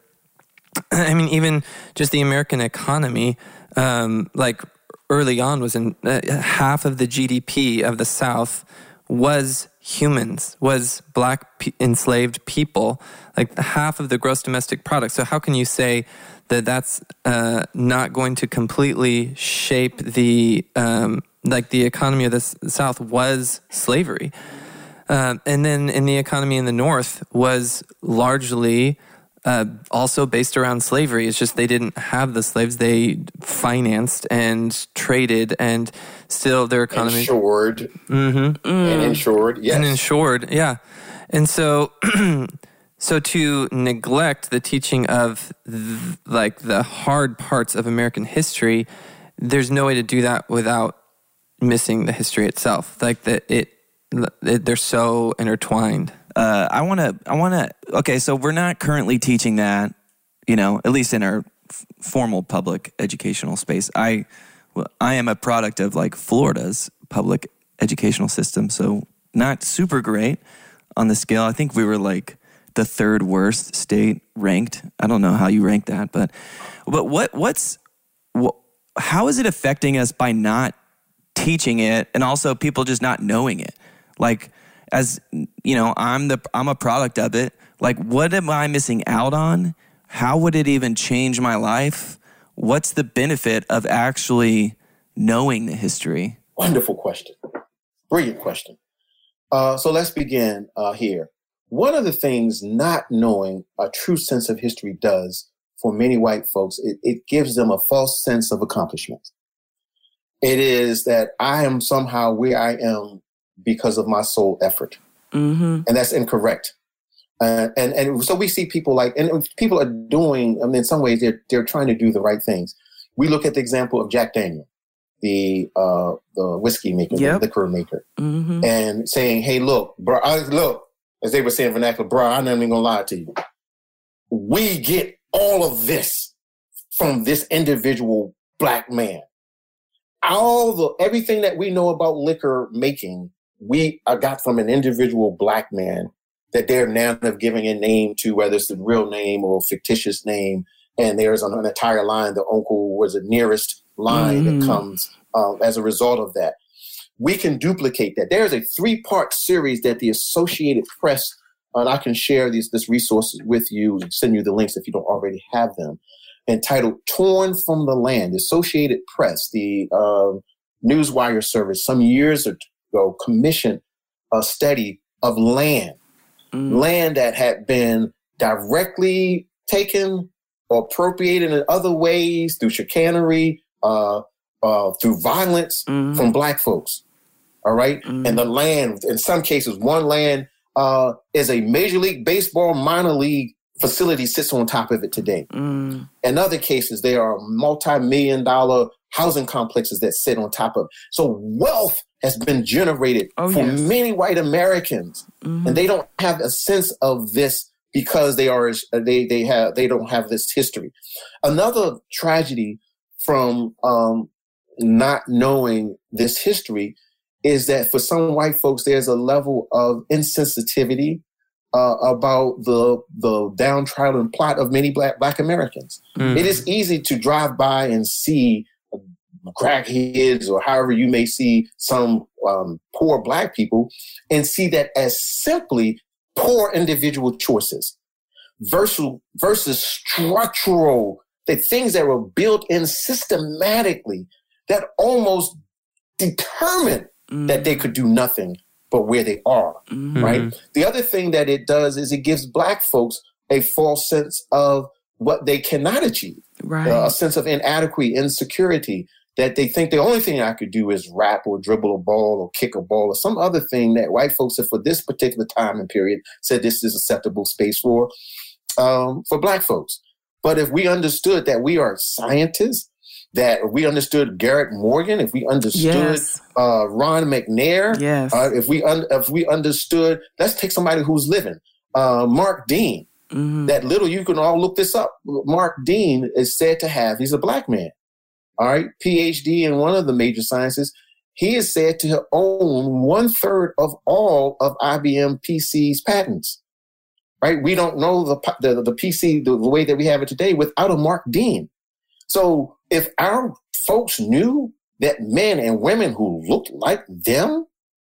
I mean, even just the American economy, like early on was in half of the GDP of the South was humans, was Black enslaved people, like half of the gross domestic product. So how can you say that that's not going to completely shape the like the economy of the South was slavery? And then in the economy in the North was largely also based around slavery. It's just they didn't have the slaves. They financed and traded, and still their economy... Insured. And insured, yes. And insured, yeah. And so... So to neglect the teaching of like the hard parts of American history, there's no way to do that without missing the history itself. Like that, they're so intertwined. I want to. Okay, so we're not currently teaching that, at least in our formal public educational space. I am a product of like Florida's public educational system, so not super great on the scale. I think we were like the third worst state ranked. I don't know how you rank that, but how is it affecting us by not teaching it, and also people just not knowing it? Like, as I'm a product of it. Like, what am I missing out on? How would it even change my life? What's the benefit of actually knowing the history? Wonderful question. Brilliant question. So let's begin here. One of the things not knowing a true sense of history does for many white folks, it gives them a false sense of accomplishment. It is that I am somehow where I am because of my sole effort. And that's incorrect. And so we see people and people are doing, in some ways, they're trying to do the right things. We look at the example of Jack Daniel, the whiskey maker, the liquor maker, and saying, "Hey, look, bro, look," as they were saying vernacular, "Bro, I'm not even gonna lie to you. We get all of this from this individual black man. Everything that we know about liquor making, we got from an individual black man that they're now giving a name to, whether it's the real name or a fictitious name." And there's an entire line, the uncle was the nearest line that comes as a result of that. We can duplicate that. There's a 3-part series that the Associated Press, and I can share this resources with you and send you the links if you don't already have them, entitled Torn from the Land. The Associated Press, the Newswire service, some years ago, commissioned a study of land that had been directly taken or appropriated in other ways through chicanery, through violence from black folks. All right. And the land, in some cases, one land is a Major League Baseball minor league facility sits on top of it today. In other cases, there are multi-million-dollar housing complexes that sit on top of it. So wealth has been generated for many white Americans, and they don't have a sense of this because they don't have this history. Another tragedy from not knowing this history is that for some white folks, there's a level of insensitivity about the downtrodden plot of many black Americans. It is easy to drive by and see crackheads or however you may see some poor black people and see that as simply poor individual choices versus structural, the things that were built in systematically that almost determined that they could do nothing but where they are, right? The other thing that it does is it gives black folks a false sense of what they cannot achieve, a sense of inadequacy, insecurity, that they think the only thing I could do is rap or dribble a ball or kick a ball or some other thing that white folks have for this particular time and period said this is acceptable space for black folks. But if we understood that we are scientists, that we understood Garrett Morgan, if we understood Ron McNair, if we understood, let's take somebody who's living, Mark Dean, that little, you can all look this up. Mark Dean is said to have, he's a black man, all right, PhD in one of the major sciences. He is said to own 1/3 of all of IBM PC's patents, right? We don't know the PC the way that we have it today without a Mark Dean. So if our folks knew that men and women who looked like them,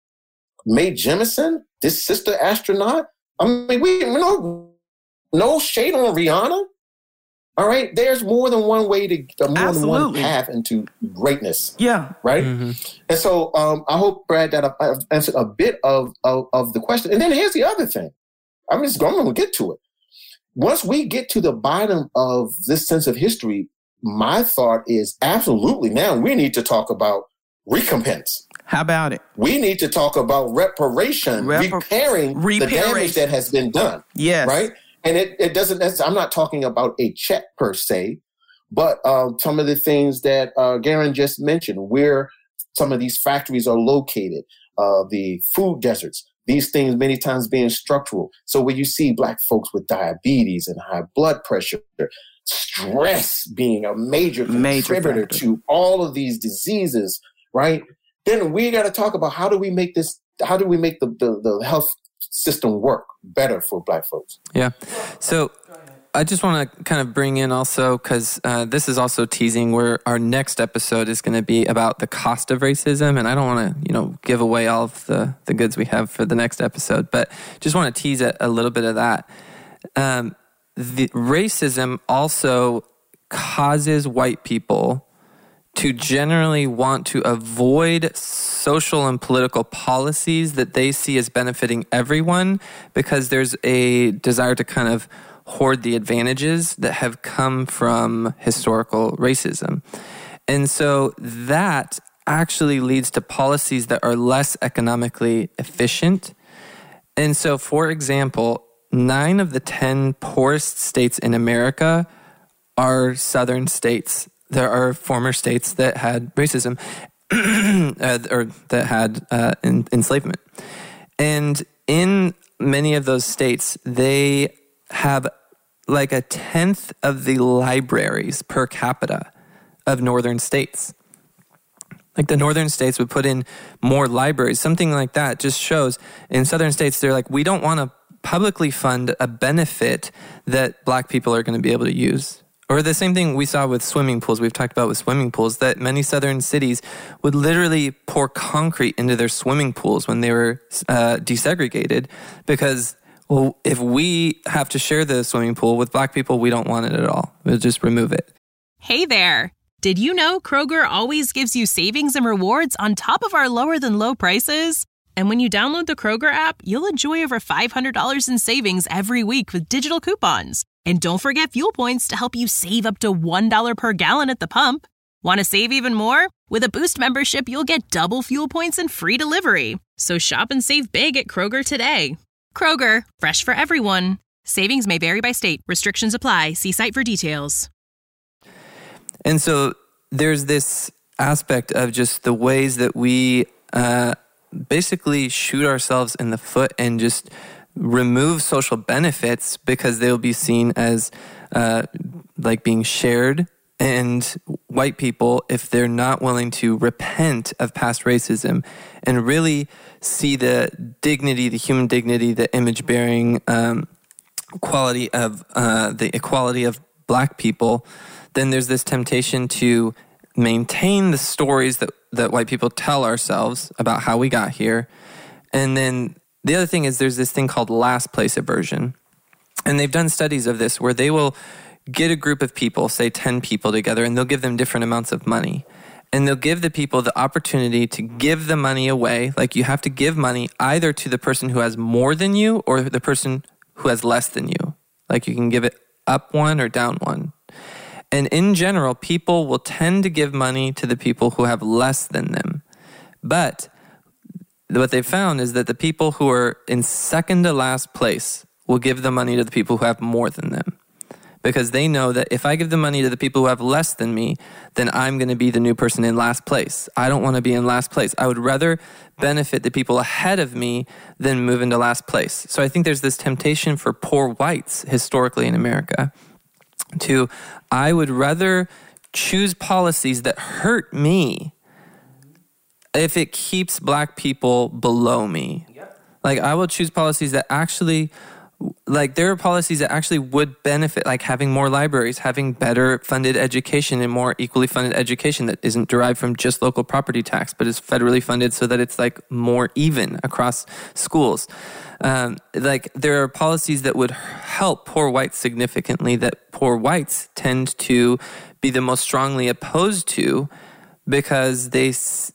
Mae Jemison, this sister astronaut, I mean, we know no shade on Rihanna. All right, there's more than one way to more than one path into greatness. Yeah, right. And so I hope, Brad, that I've answered a bit of the question. And then here's the other thing. I'm going to get to it. Once we get to the bottom of this sense of history, my thought is absolutely now we need to talk about recompense. How about it? We need to talk about reparation, repairing the damage that has been done. Yes. Right? And it doesn't, I'm not talking about a check per se, but some of the things that Garen just mentioned, where some of these factories are located, the food deserts, these things many times being structural. So when you see black folks with diabetes and high blood pressure, stress being a major contributor to all of these diseases, right? Then we got to talk about how do we make the health system work better for black folks. Yeah. So I just want to kind of bring in also, because this is also teasing where our next episode is going to be about the cost of racism. And I don't want to, give away all of the goods we have for the next episode, but just want to tease a little bit of that. The racism also causes white people to generally want to avoid social and political policies that they see as benefiting everyone because there's a desire to kind of hoard the advantages that have come from historical racism. And so that actually leads to policies that are less economically efficient. And so, for example, 9 of the 10 poorest states in America are southern states. there are former states that had racism or that had enslavement. And in many of those states, they have like 1/10 of the libraries per capita of northern states. Like the northern states would put in more libraries. Something like that just shows in southern states, they're like, we don't want to publicly fund a benefit that Black people are going to be able to use. Or the same thing we saw with swimming pools. We've talked about with swimming pools, that many southern cities would literally pour concrete into their swimming pools when they were desegregated because, well, if we have to share the swimming pool with Black people, we don't want it at all. We'll just remove it. Hey there. Did you know Kroger always gives you savings and rewards on top of our lower than low prices? And when you download the Kroger app, you'll enjoy over $500 in savings every week with digital coupons. And don't forget fuel points to help you save up to $1 per gallon at the pump. Want to save even more? With a Boost membership, you'll get double fuel points and free delivery. So shop and save big at Kroger today. Kroger, fresh for everyone. Savings may vary by state. Restrictions apply. See site for details. And so there's this aspect of just the ways that we basically shoot ourselves in the foot and just remove social benefits because they'll be seen as like being shared. And white people, if they're not willing to repent of past racism and really see the dignity, the human dignity, the image-bearing quality of the equality of Black people, then there's this temptation to maintain the stories that white people tell ourselves about how we got here. And then the other thing is there's this thing called last place aversion. And they've done studies of this where they will get a group of people, say 10 people together, and they'll give them different amounts of money. And they'll give the people the opportunity to give the money away. Like you have to give money either to the person who has more than you or the person who has less than you. Like you can give it up one or down one. And in general, people will tend to give money to the people who have less than them. But what they found is that the people who are in second to last place will give the money to the people who have more than them. Because they know that if I give the money to the people who have less than me, then I'm going to be the new person in last place. I don't want to be in last place. I would rather benefit the people ahead of me than move into last place. So I think there's this temptation for poor whites historically in America I would rather choose policies that hurt me if it keeps Black people below me. Yep. Like I will choose policies that actually, like there are policies that actually would benefit, like having more libraries, having better funded education and more equally funded education that isn't derived from just local property tax, but is federally funded so that it's like more even across schools. Like there are policies that would help poor whites significantly that poor whites tend to be the most strongly opposed to because because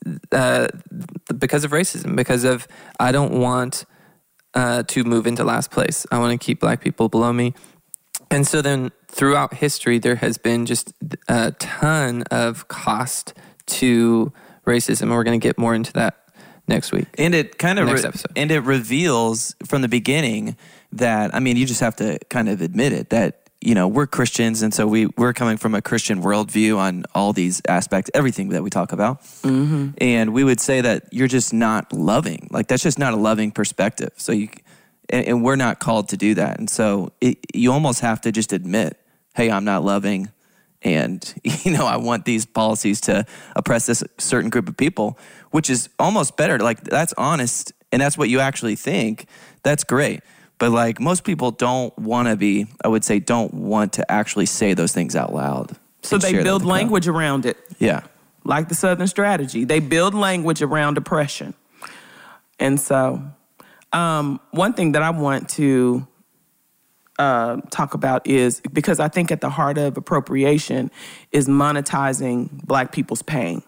of racism, because of I don't want to move into last place. I want to keep Black people below me. And so then throughout history, there has been just a ton of cost to racism. And we're going to get more into that next week. And it kind of and it reveals from the beginning that, I mean, you just have to kind of admit it, that, you know, we're Christians, and so we're coming from a Christian worldview on all these aspects, everything that we talk about. Mm-hmm. And we would say that you're just not loving. Like, that's just not a loving perspective. So and we're not called to do that. And so you almost have to just admit, hey, I'm not loving. And, you know, I want these policies to oppress this certain group of people, which is almost better. Like, that's honest, and that's what you actually think. That's great. But, like, most people don't want to actually say those things out lound. So they build language around it. Yeah. Like the Southern strategy. They build language around oppression. And so one thing that I want to talk about is, because I think at the heart of appropriation is monetizing Black people's pain.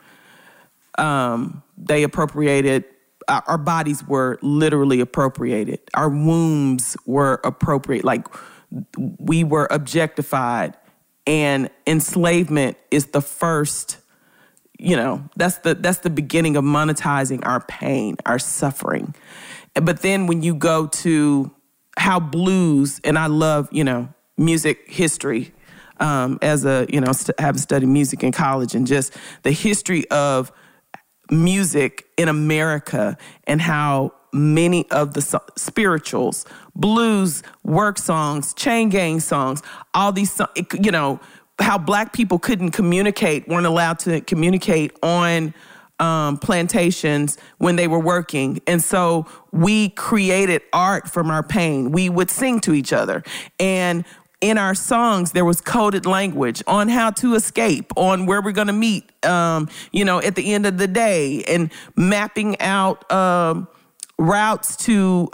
They appropriated, our bodies were literally appropriated. Our wombs were appropriated, like we were objectified, and enslavement is the first, you know, that's the beginning of monetizing our pain, our suffering. But then when you go to how blues, and I love, you know, music history, as a, having studied music in college, and just the history of music in America and how many of the spirituals, blues, work songs, chain gang songs, all these, how Black people weren't allowed to communicate on plantations when they were working. And so we created art from our pain. We would sing to each other. And in our songs, there was coded language on how to escape, on where we're going to meet, at the end of the day, and mapping out routes to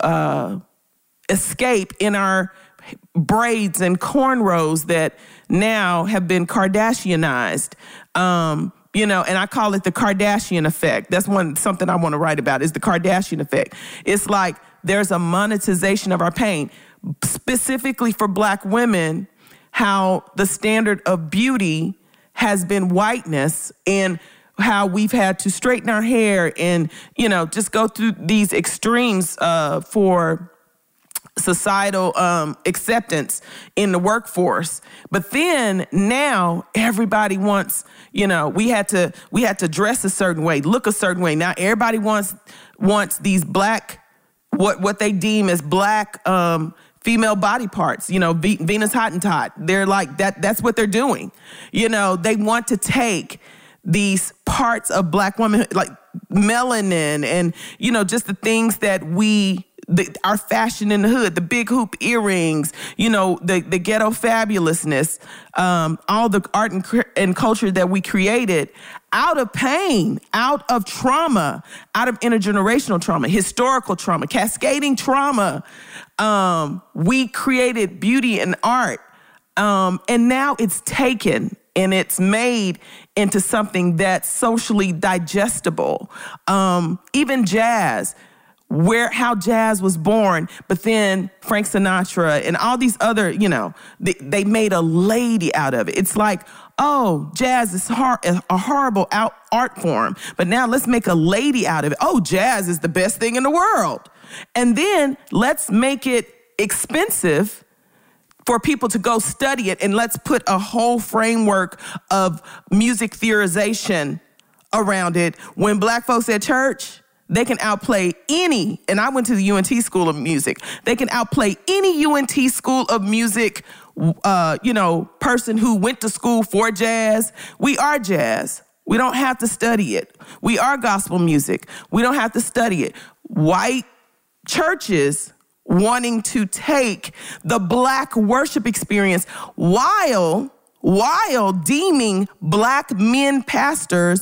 escape in our braids and cornrows that now have been Kardashianized. And I call it the Kardashian effect. That's something I want to write about, is the Kardashian effect. It's like there's a monetization of our pain, specifically for Black women, how the standard of beauty has been whiteness, and how we've had to straighten our hair and, just go through these extremes for societal acceptance in the workforce. But then now everybody wants, we had to dress a certain way, look a certain way. Now everybody wants these Black, what they deem as Black female body parts, Venus Hottentot. They're like that. That's what they're doing. They want to take these parts of Black women, like melanin and, just the things that our fashion in the hood, the big hoop earrings, the ghetto fabulousness, all the art and culture that we created out of pain, out of trauma, out of intergenerational trauma, historical trauma, cascading trauma. We created beauty and art. And now it's taken and it's made into something that's socially digestible. Even jazz, how jazz was born, but then Frank Sinatra and all these other, they made a lady out of it. It's like, oh, jazz is a horrible art form, but now let's make a lady out of it. Oh, jazz is the best thing in the world. And then let's make it expensive for people to go study it, and let's put a whole framework of music theorization around it. When Black folks at church, they can outplay any, and I went to the UNT School of Music, they can outplay any UNT School of Music, person who went to school for jazz. We are jazz. We don't have to study it. We are gospel music. We don't have to study it. White churches wanting to take the Black worship experience while deeming Black men pastors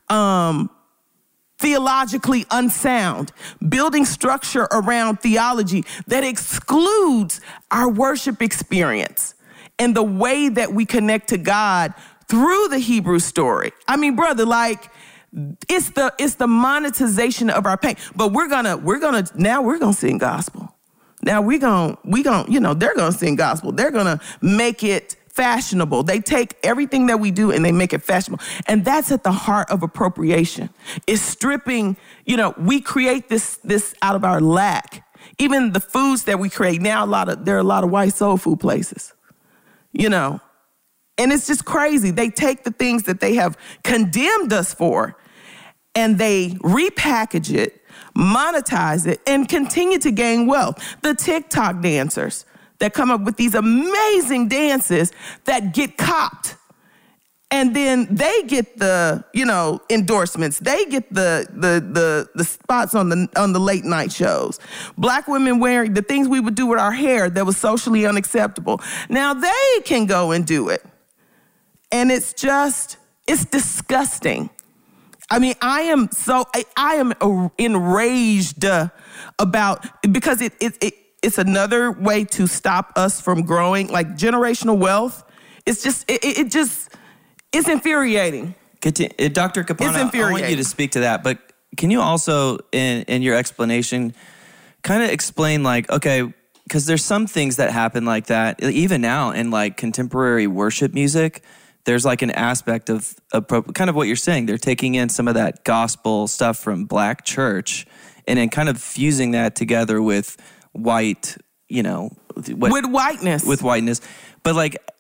theologically unsound, building structure around theology that excludes our worship experience and the way that we connect to God through the Hebrew story. I mean, brother, like, it's the monetization of our pain. But we're gonna sing gospel. Now they're gonna sing gospel. They're gonna make it fashionable. They take everything that we do and they make it fashionable. And that's at the heart of appropriation. It's stripping, we create this out of our lack. Even the foods that we create now, there are a lot of white soul food places, and it's just crazy. They take the things that they have condemned us for and they repackage it, monetize it, and continue to gain wealth. The TikTok dancers that come up with these amazing dances that get copped. And then they get the, endorsements. They get the spots on the late night shows. Black women wearing the things we would do with our hair that was socially unacceptable. Now they can go and do it. And it's disgusting. I mean, I am enraged because it's another way to stop us from growing, like generational wealth. It's infuriating. Dr. Capano, I want you to speak to that, but can you also, in your explanation, kind of explain, like, okay, because there's some things that happen like that, even now in like contemporary worship music, there's like an aspect of kind of what you're saying. They're taking in some of that gospel stuff from Black church and then kind of fusing that together with white, with whiteness. With whiteness. But like,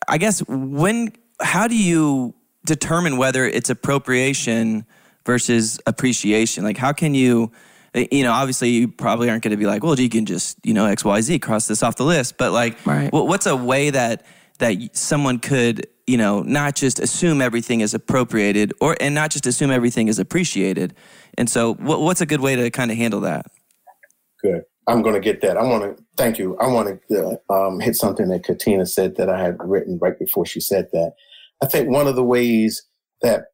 I guess how do you determine whether it's appropriation versus appreciation? Like, how can you, obviously you probably aren't going to be like, well, you can just, X, Y, Z, cross this off the list. But like, right. What's a way that someone could, not just assume everything is appropriated and not just assume everything is appreciated? And so what's a good way to kind of handle that? Good. I'm going to get that. Thank you. I want to hit something that Katina said that I had written right before she said that. I think one of the ways that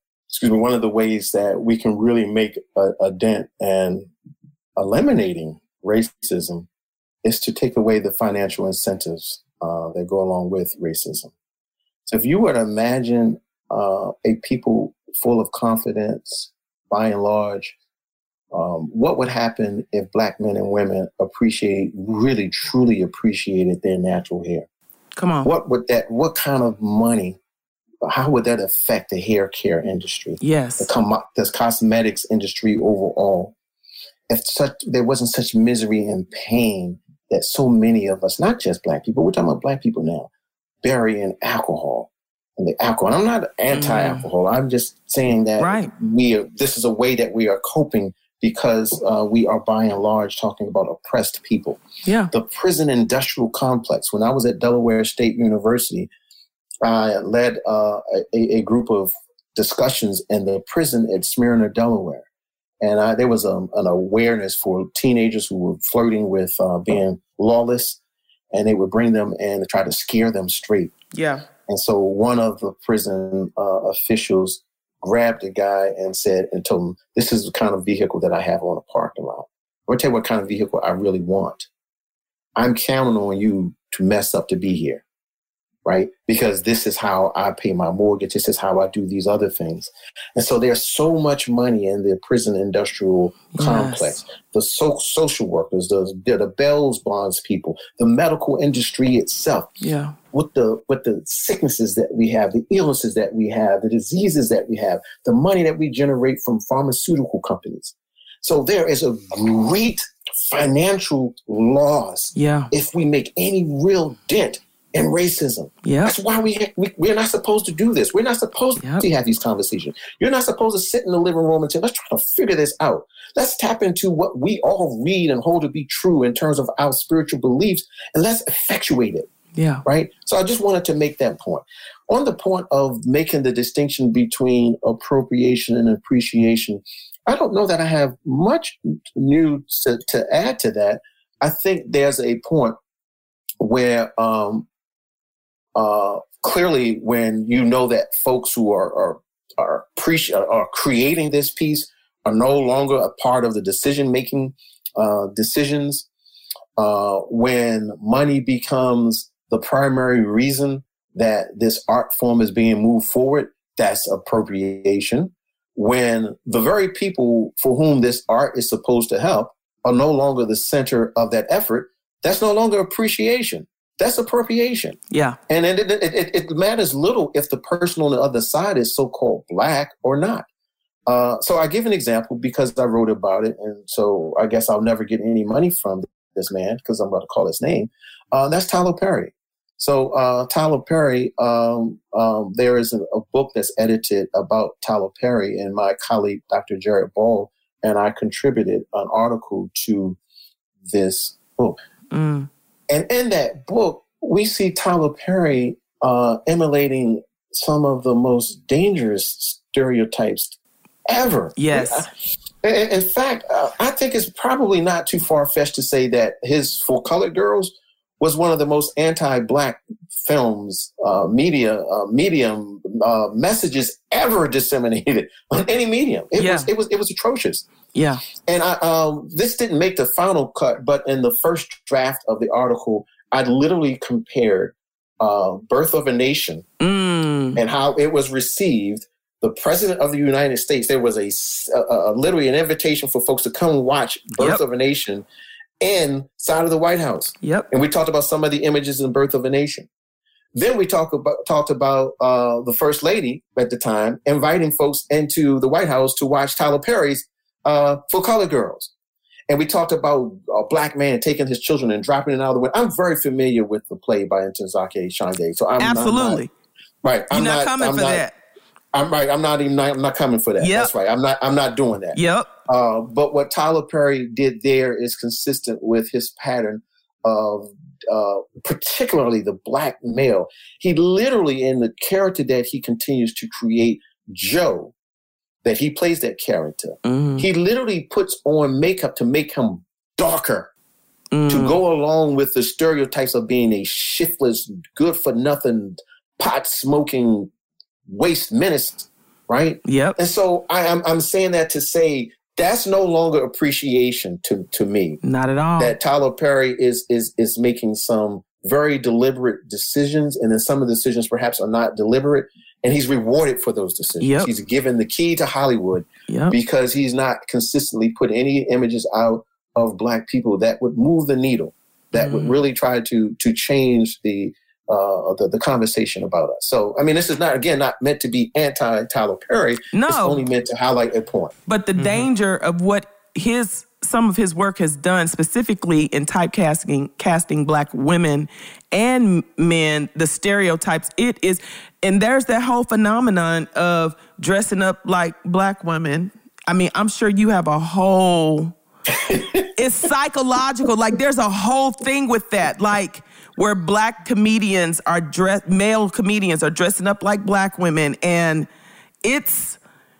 we can really make a dent in eliminating racism is to take away the financial incentives that go along with racism. So if you were to imagine a people full of confidence, by and large, what would happen if Black men and women really truly appreciated their natural hair? Come on. What kind of money, how would that affect the hair care industry? Yes. The cosmetics industry overall? If there wasn't such misery and pain that so many of us, not just Black people, we're talking about Black people now, bury in alcohol. And the alcohol. And I'm not anti-alcohol. I'm just saying that this is a way that we are coping because we are by and large talking about oppressed people. Yeah. The prison industrial complex. When I was at Delaware State University, I led a group of discussions in the prison at Smyrna, Delaware. And there was an awareness for teenagers who were flirting with being lawless, and they would bring them in and try to scare them straight. Yeah. And so one of the prison officials grabbed a guy and told him, this is the kind of vehicle that I have on a parking lot. I'm going to tell you what kind of vehicle I really want. I'm counting on you to mess up to be here, right? Because this is how I pay my mortgage. This is how I do these other things. And so there's so much money in the prison industrial complex. The social workers, the Bell's bonds people, the medical industry itself. Yeah. With the sicknesses that we have, the illnesses that we have, the diseases that we have, the money that we generate from pharmaceutical companies. So there is a great financial loss if we make any real dent in racism. Yeah. That's why we're not supposed to do this. We're not supposed to have these conversations. You're not supposed to sit in the living room and say, let's try to figure this out. Let's tap into what we all read and hold to be true in terms of our spiritual beliefs, and let's effectuate it. Yeah. Right. So I just wanted to make that point. On the point of making the distinction between appropriation and appreciation, I don't know that I have much new to add to that. I think there's a point where clearly when you know that folks who are creating this piece are no longer a part of the decision-making decisions, when money becomes the primary reason that this art form is being moved forward, that's appropriation. When the very people for whom this art is supposed to help are no longer the center of that effort, that's no longer appreciation. That's appropriation. Yeah. And it matters little if the person on the other side is so-called Black or not. So I give an example because I wrote about it. And so I guess I'll never get any money from this man because I'm about to call his name. That's Tyler Perry. So Tyler Perry, there is a book that's edited about Tyler Perry, and my colleague, Dr. Jared Ball, and I contributed an article to this book. Mm. And in that book, we see Tyler Perry emulating some of the most dangerous stereotypes ever. Yes. In fact, I think it's probably not too far-fetched to say that his For Colored Girls was one of the most anti-Black films, medium messages ever disseminated on any medium. It was atrocious. Yeah. And this didn't make the final cut, but in the first draft of the article, I literally compared Birth of a Nation and how it was received. The President of the United States, there was literally an invitation for folks to come watch Birth of a Nation inside of the White House. Yep. And we talked about some of the images in Birth of a Nation. Then we talked about the First Lady at the time inviting folks into the White House to watch Tyler Perry's For Colored Girls. And we talked about a black man taking his children and dropping it out of the window. I'm very familiar with the play by Ntozake Shange. So I'm absolutely right. You're not coming for that. I'm right. I'm not coming for that. Yep. That's right. I'm not doing that. Yep. But what Tyler Perry did there is consistent with his pattern of particularly the black male. He literally, in the character that he continues to create, Joe, that he plays that character, he literally puts on makeup to make him darker, to go along with the stereotypes of being a shiftless, good-for-nothing, pot-smoking waste menace, right? Yep. And so I'm saying that to say that's no longer appreciation to me. Not at all. That Tyler Perry is making some very deliberate decisions, and then some of the decisions perhaps are not deliberate, and he's rewarded for those decisions. Yep. He's given the key to Hollywood because he's not consistently put any images out of black people that would move the needle, that would really try to change the conversation about us. So, I mean, this is not meant to be anti-Tyler Perry. No. It's only meant to highlight a point. But the danger of what some of his work has done, specifically in casting black women and men, the stereotypes, it is, and there's that whole phenomenon of dressing up like black women. I mean, I'm sure you have a whole, it's psychological. Like, there's a whole thing with that. Like, where black comedians male comedians are dressing up like black women, and it's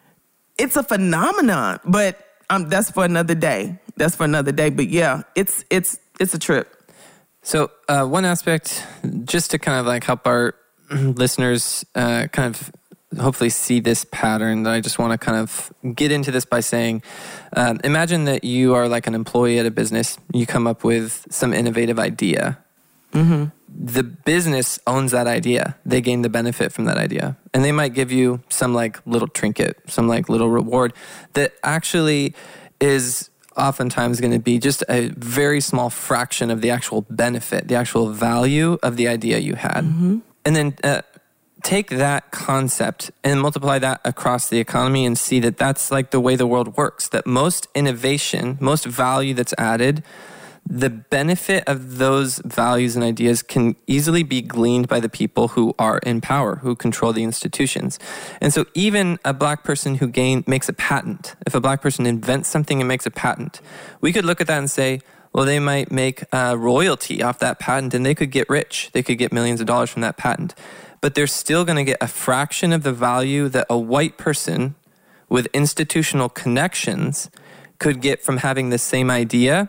a phenomenon. But that's for another day. But yeah, it's a trip. So one aspect, just to kind of like help our listeners kind of hopefully see this pattern, that I just want to kind of get into this by saying, imagine that you are like an employee at a business. You come up with some innovative idea. Mm-hmm. The business owns that idea. They gain the benefit from that idea. And they might give you some like little trinket, some like little reward that actually is oftentimes going to be just a very small fraction of the actual benefit, the actual value of the idea you had. Mm-hmm. And then take that concept and multiply that across the economy and see that that's like the way the world works, that most innovation, most value that's added, the benefit of those values and ideas can easily be gleaned by the people who are in power, who control the institutions. And so even a black person who makes a patent, if a black person invents something and makes a patent, we could look at that and say, well, they might make a royalty off that patent and they could get rich. They could get millions of dollars from that patent. But they're still going to get a fraction of the value that a white person with institutional connections could get from having the same idea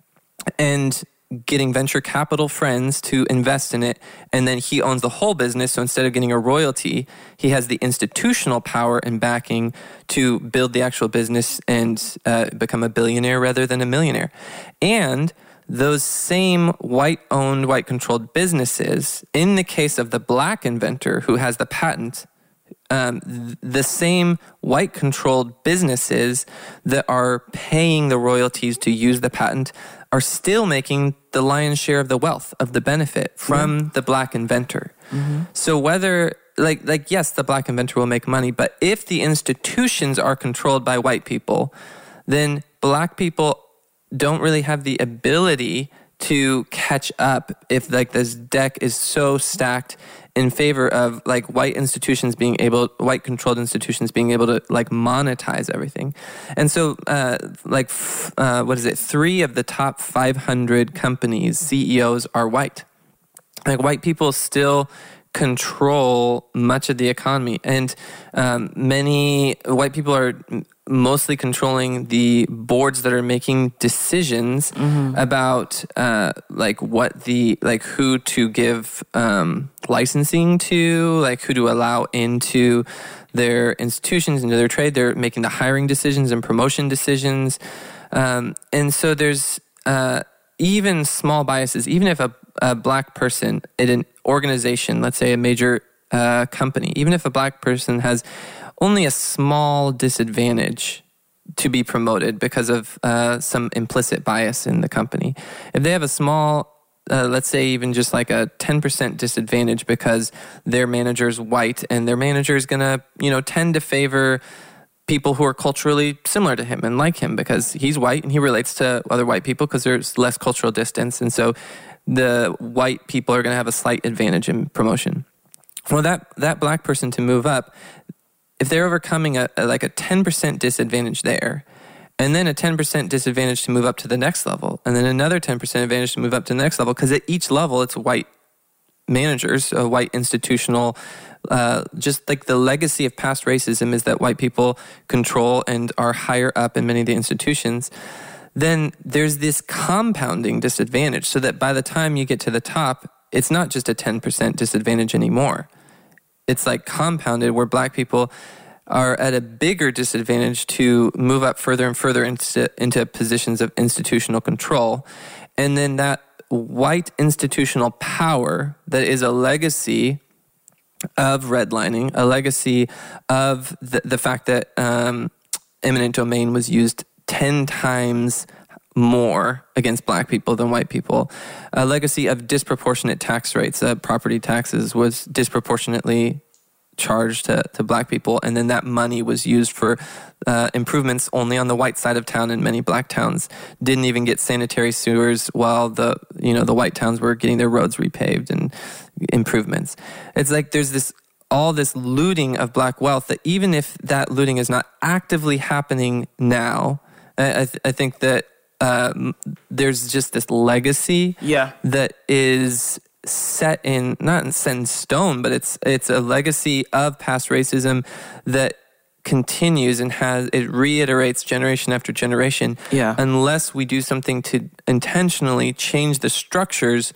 and getting venture capital friends to invest in it, and then he owns the whole business. So instead of getting a royalty, he has the institutional power and backing to build the actual business and become a billionaire rather than a millionaire. And those same white-owned, white-controlled businesses, in the case of the black inventor who has the patent, the same white-controlled businesses that are paying the royalties to use the patent are still making the lion's share of the wealth, of the benefit from the black inventor. Mm-hmm. So whether, like yes, the black inventor will make money, but if the institutions are controlled by white people, then black people don't really have the ability to catch up if like this deck is so stacked in favor of like white controlled institutions being able to like monetize everything. And so 3 of the top 500 companies, CEOs are white. Like white people still control much of the economy, and many white people are mostly controlling the boards that are making decisions about who to give licensing to, like who to allow into their institutions, into their trade. They're making the hiring decisions and promotion decisions. And so there's even small biases, even if a black person in an organization, let's say a major company, even if a black person has only a small disadvantage to be promoted because of some implicit bias in the company. If they have a small, let's say even just like a 10% disadvantage because their manager's white and their manager is going to, tend to favor people who are culturally similar to him and like him because he's white and he relates to other white people because there's less cultural distance. And so the white people are going to have a slight advantage in promotion. Well, that black person to move up, if they're overcoming a 10% disadvantage there, and then a 10% disadvantage to move up to the next level, and then another 10% advantage to move up to the next level, because at each level it's white managers, a white institutional, just like the legacy of past racism is that white people control and are higher up in many of the institutions, then there's this compounding disadvantage so that by the time you get to the top, it's not just a 10% disadvantage anymore. It's like compounded where black people are at a bigger disadvantage to move up further and further into positions of institutional control. And then that white institutional power that is a legacy of redlining, a legacy of the fact that eminent domain was used 10 times more against black people than white people, a legacy of disproportionate tax rates. Property taxes was disproportionately charged to black people, and then that money was used for improvements only on the white side of town, and many black towns didn't even get sanitary sewers while the white towns were getting their roads repaved and improvements. It's like there's all this looting of black wealth that even if that looting is not actively happening now, I think that there's just this legacy that is not set in stone, but it's a legacy of past racism that continues and it reiterates generation after generation. Unless we do something to intentionally change the structures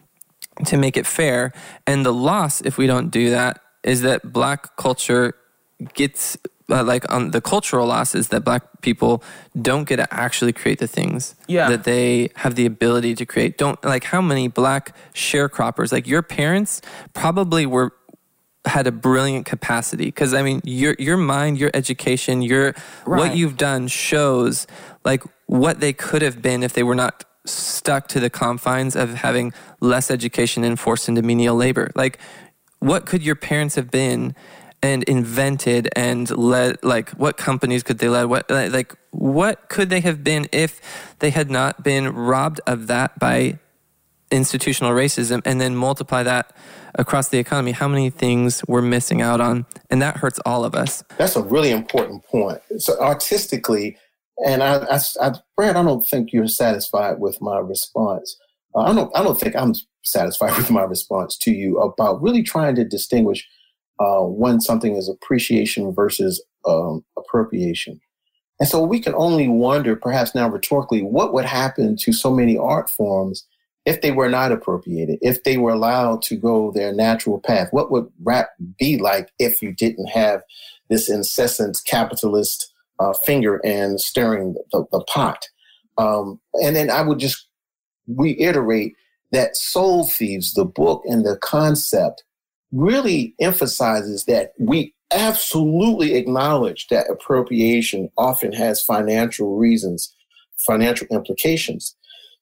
to make it fair. And the loss, if we don't do that, is that black culture gets the cultural loss is that black people don't get to actually create the things that they have the ability to create. How many black sharecroppers, like your parents probably had a brilliant capacity. Because I mean, your mind, your education, what you've done shows like what they could have been if they were not stuck to the confines of having less education and forced into menial labor. Like, what could your parents have been and invented and led? Like, what companies could they lead? What could they have been if they had not been robbed of that by institutional racism, and then multiply that across the economy? How many things we're missing out on? And that hurts all of us. That's a really important point. So artistically, and Brad, I don't think you're satisfied with my response. I don't think I'm satisfied with my response to you about really trying to distinguish when something is appreciation versus appropriation. And so we can only wonder, perhaps now rhetorically, what would happen to so many art forms if they were not appropriated, if they were allowed to go their natural path. What would rap be like if you didn't have this incessant capitalist finger and stirring the pot? And then I would just reiterate that Soul Thieves, the book and the concept, really emphasizes that we absolutely acknowledge that appropriation often has financial reasons, financial implications.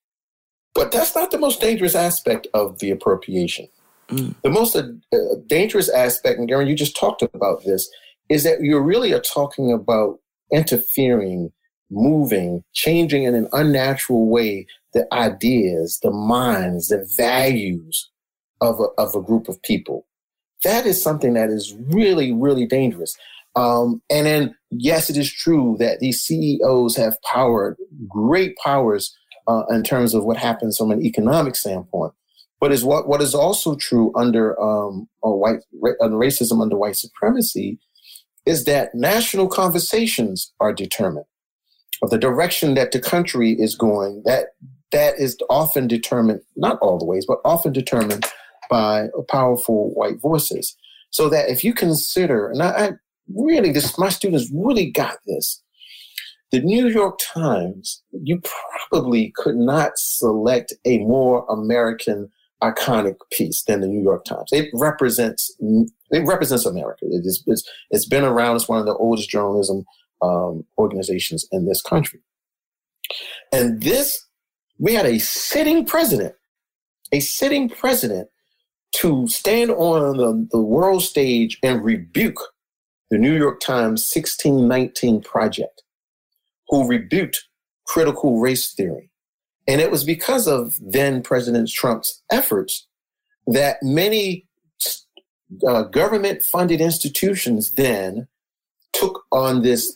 But that's not the most dangerous aspect of the appropriation. The most dangerous aspect, and Garen, you just talked about this, is that you really are talking about interfering, moving, changing in an unnatural way the ideas, the minds, the values of a group of people. That is something that is really, really dangerous. And then, yes, it is true that these CEOs have power, great powers in terms of what happens from an economic standpoint. But what is also true under racism, under white supremacy, is that national conversations are determined of the direction that the country is going. That is often determined, not all the ways, but often determined by powerful white voices. So that if you consider, and my students really got this, the New York Times, you probably could not select a more American iconic piece than the New York Times. It represents America. It's been around. It's one of the oldest journalism organizations in this country. And we had a sitting president to stand on the world stage and rebuke the New York Times 1619 Project, who rebuked critical race theory. And it was because of then President Trump's efforts that many government-funded institutions then took on this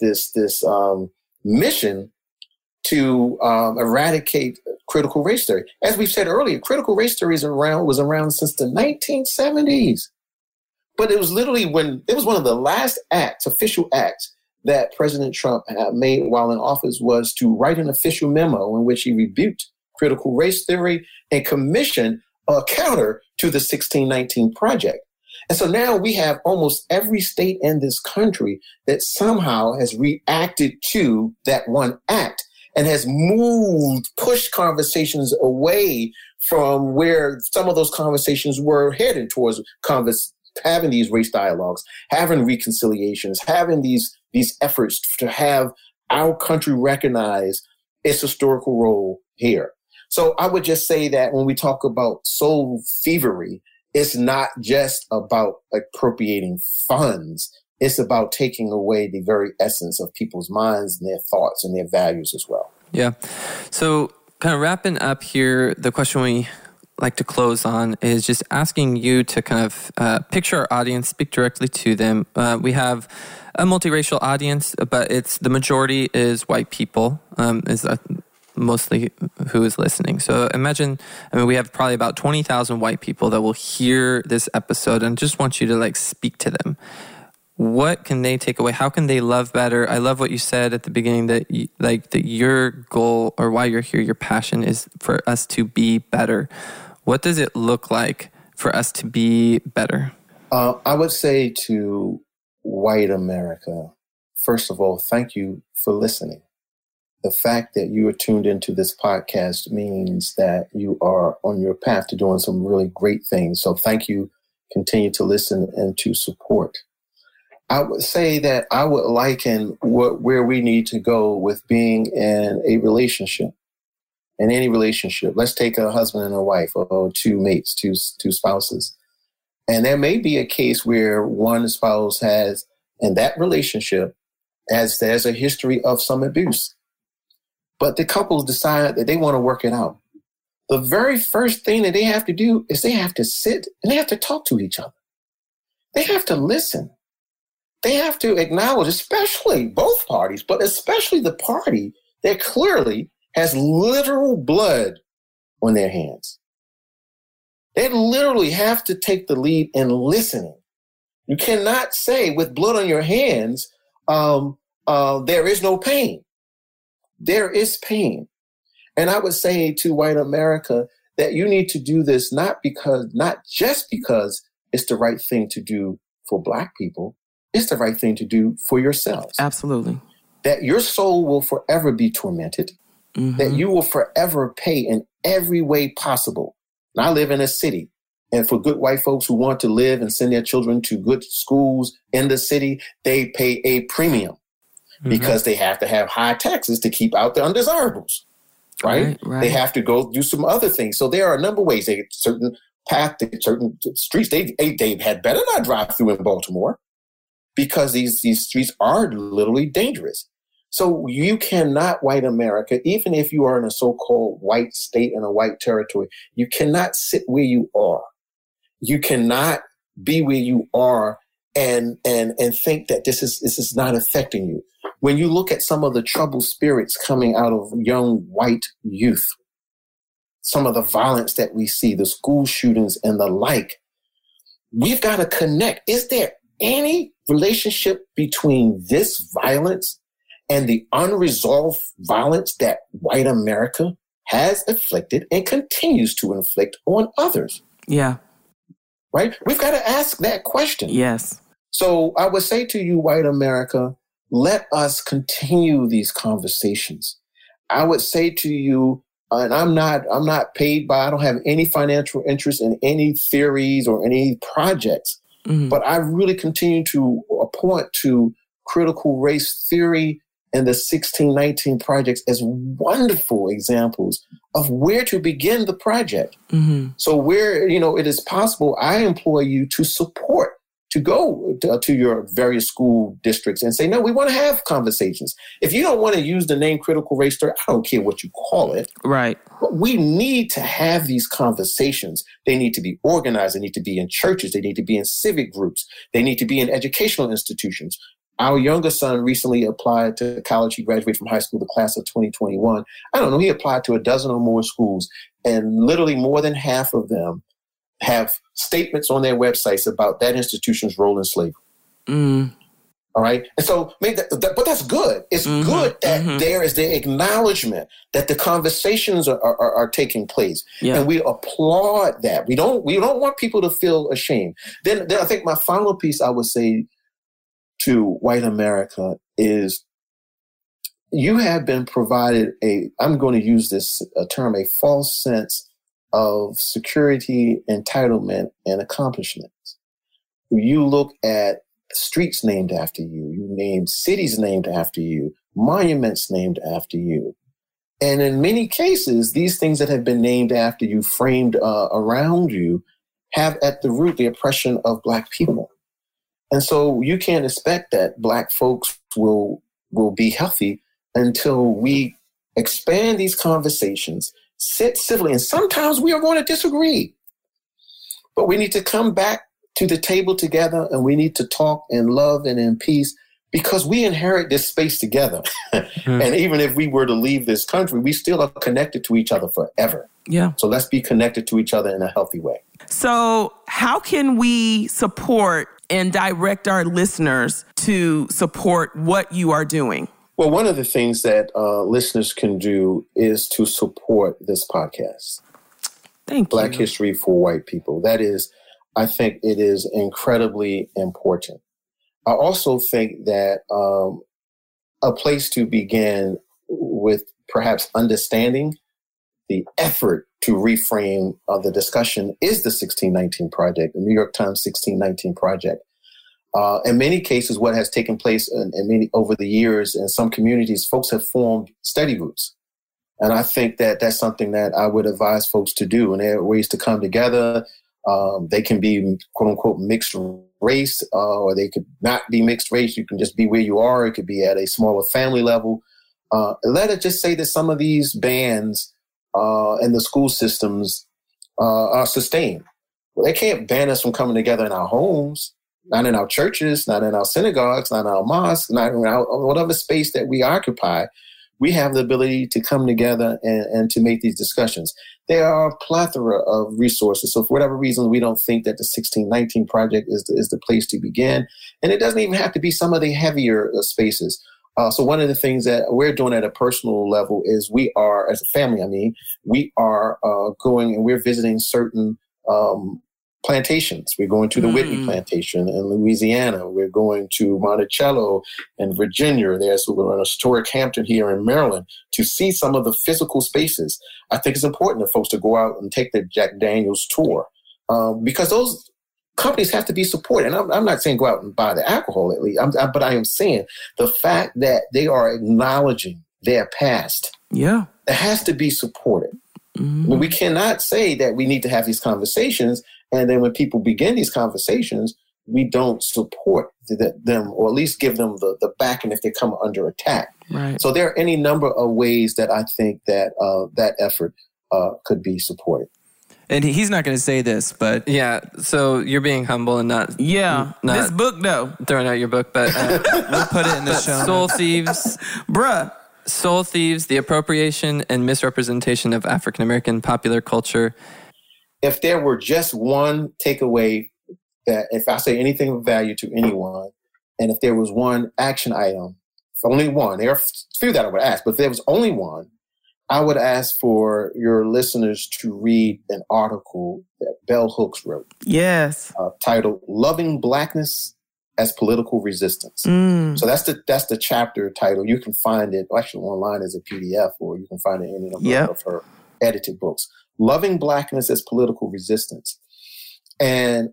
mission to eradicate critical race theory. As we've said earlier, critical race theory was around since the 1970s. But it was literally it was one of the last official acts that President Trump had made while in office, was to write an official memo in which he rebuked critical race theory and commissioned a counter to the 1619 Project. And so now we have almost every state in this country that somehow has reacted to that one act and has pushed conversations away from where some of those conversations were headed towards having these race dialogues, having reconciliations, having these efforts to have our country recognize its historical role here. So I would just say that when we talk about soul thievery, it's not just about appropriating funds. It's about taking away the very essence of people's minds and their thoughts and their values as well. Yeah. So kind of wrapping up here, the question we like to close on is just asking you to kind of picture our audience, speak directly to them. We have a multiracial audience, but the majority is white people, mostly who is listening. So imagine, we have probably about 20,000 white people that will hear this episode, and just want you to speak to them. What can they take away? How can they love better? I love what you said at the beginning, that that your goal, or why you're here, your passion is for us to be better. What does it look like for us to be better? I would say to white America, first of all, thank you for listening. The fact that you are tuned into this podcast means that you are on your path to doing some really great things. So thank you. Continue to listen and to support. I would say that I would liken where we need to go with being in a relationship. In any relationship, let's take a husband and a wife, or two mates, two spouses. And there may be a case where one spouse has, in that relationship, as there's a history of some abuse. But the couples decide that they want to work it out. The very first thing that they have to do is they have to sit and they have to talk to each other. They have to listen. They have to acknowledge, especially both parties, but especially the party that clearly has literal blood on their hands. They literally have to take the lead in listening. You cannot say with blood on your hands, there is no pain. There is pain. And I would say to white America that you need to do this not just because it's the right thing to do for Black people, it's the right thing to do for yourselves. Absolutely. That your soul will forever be tormented. Mm-hmm. That you will forever pay in every way possible. And I live in a city, and for good white folks who want to live and send their children to good schools in the city, they pay a premium because they have to have high taxes to keep out the undesirables, right? They have to go do some other things. So there are a number of ways. Certain streets, they had better not drive through in Baltimore because these streets are literally dangerous. So you cannot, white America, even if you are in a so-called white state in a white territory, you cannot sit where you are. You cannot be where you are and think that this is not affecting you. When you look at some of the troubled spirits coming out of young white youth, some of the violence that we see, the school shootings and the like, we've got to connect. Is there any relationship between this violence and the unresolved violence that white America has inflicted and continues to inflict on others? Yeah. Right? We've got to ask that question. Yes. So I would say to you, white America, let us continue these conversations. I would say to you, and I'm not paid by, I don't have any financial interest in any theories or any projects, but I really continue to point to critical race theory and the 1619 projects as wonderful examples of where to begin the project. So where, it is possible, I implore you to to go to your various school districts and say, no, we want to have conversations. If you don't want to use the name critical race theory, I don't care what you call it. Right. But we need to have these conversations. They need to be organized. They need to be in churches. They need to be in civic groups. They need to be in educational institutions. Our younger son recently applied to college. He graduated from high school, the class of 2021. I don't know. He applied to a dozen or more schools, and literally more than half of them have statements on their websites about that institution's role in slavery. All right. And so, but that's good. It's good that there is the acknowledgement that the conversations are taking place. Yeah. And we applaud that. We don't want people to feel ashamed. Then I think my final piece I would say to white America is you have been provided I'm going to use this term, a false sense of security, entitlement, and accomplishments. You look at streets named after you, you named cities named after you, monuments named after you. And in many cases, these things that have been named after you, framed around you, have at the root the oppression of Black people. And so you can't expect that Black folks will be healthy until we expand these conversations, sit civilly, and sometimes we are going to disagree. But we need to come back to the table together, and we need to talk in love and in peace, because we inherit this space together. And even if we were to leave this country, we still are connected to each other forever. Yeah. So let's be connected to each other in a healthy way. So how can we support and direct our listeners to support what you are doing? Well, one of the things that listeners can do is to support this podcast. Thank you. Black History for White People. That is, I think it is incredibly important. I also think that a place to begin with perhaps understanding the effort to reframe the discussion is the 1619 Project, the New York Times 1619 Project. In many cases, what has taken place over the years in some communities, folks have formed study groups. And I think that that's something that I would advise folks to do. And there are ways to come together. They can be, quote unquote, mixed race, or they could not be mixed race. You can just be where you are. It could be at a smaller family level. Let it just say that some of these bans and the school systems are sustained. Well, they can't ban us from coming together in our homes, not in our churches, not in our synagogues, not in our mosques, not in whatever space that we occupy. We have the ability to come together and to make these discussions. There are a plethora of resources. So for whatever reason, we don't think that the 1619 Project is the place to begin. And it doesn't even have to be some of the heavier spaces. So one of the things that we're doing at a personal level is we are, as a family, we are going and we're visiting certain plantations. We're going to the Whitney Plantation in Louisiana. We're going to Monticello in Virginia. We're in historic Hampton here in Maryland to see some of the physical spaces. I think it's important for folks to go out and take the Jack Daniels tour because those companies have to be supported. And I'm not saying go out and buy the alcohol at least, but I am saying the fact that they are acknowledging their past. Yeah, it has to be supported. I mean, we cannot say that we need to have these conversations, and then when people begin these conversations, we don't support them, or at least give them the backing if they come under attack. Right. So there are any number of ways that I think that that effort could be supported. And he's not going to say this, but... Yeah, so you're being humble and not... Yeah, not this book, though. Throwing out your book, but... we'll put it in the show. Soul Thieves. Bruh. Soul Thieves, the appropriation and misrepresentation of African-American popular culture. If there were just one takeaway, that if I say anything of value to anyone, and if there was one action item, only one, there are a few that I would ask, but if there was only one, I would ask for your listeners to read an article that Bell Hooks wrote. Yes. Titled "Loving Blackness as Political Resistance." So that's the chapter title. You can find it actually online as a PDF, or you can find it in any of her edited books. Loving Blackness as Political Resistance. And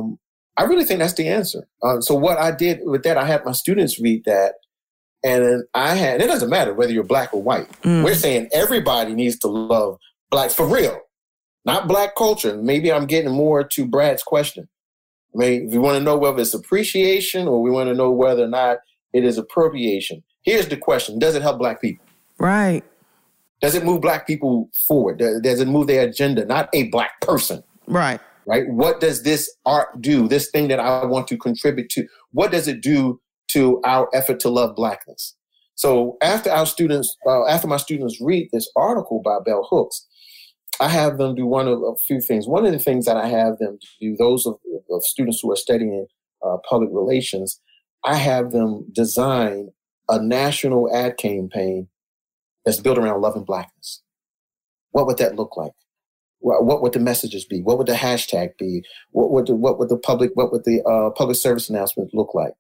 I really think that's the answer. So what I did with that, I had my students read that. And then it doesn't matter whether you're Black or white. We're saying everybody needs to love Black for real, not Black culture. Maybe I'm getting more to Brad's question. I mean, if you want to know whether it's appreciation or we want to know whether or not it is appropriation, here's the question. Does it help Black people? Right. Does it move Black people forward? Does it move their agenda? Not a Black person. Right. Right? What does this art do? This thing that I want to contribute to, what does it do to our effort to love Blackness? So after my students read this article by Bell Hooks, I have them do one of a few things. One of the things that I have them do, those of students who are studying public relations, I have them design a national ad campaign that's built around loving Blackness. What would that look like? What would the messages be? What would the hashtag be? What would the public service announcement look like?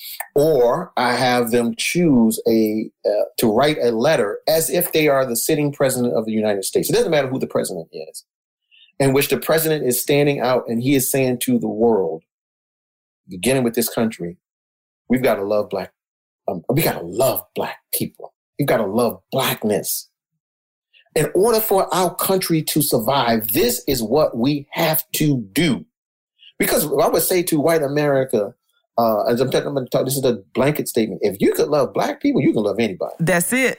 Or I have them choose to write a letter as if they are the sitting president of the United States. It doesn't matter who the president is, in which the president is standing out and he is saying to the world, beginning with this country, we've got to love Black. We got to love Black people. We've got to love Blackness. In order for our country to survive, this is what we have to do. Because I would say to white America, as I'm going to talk, this is a blanket statement. If you could love Black people, you can love anybody. That's it.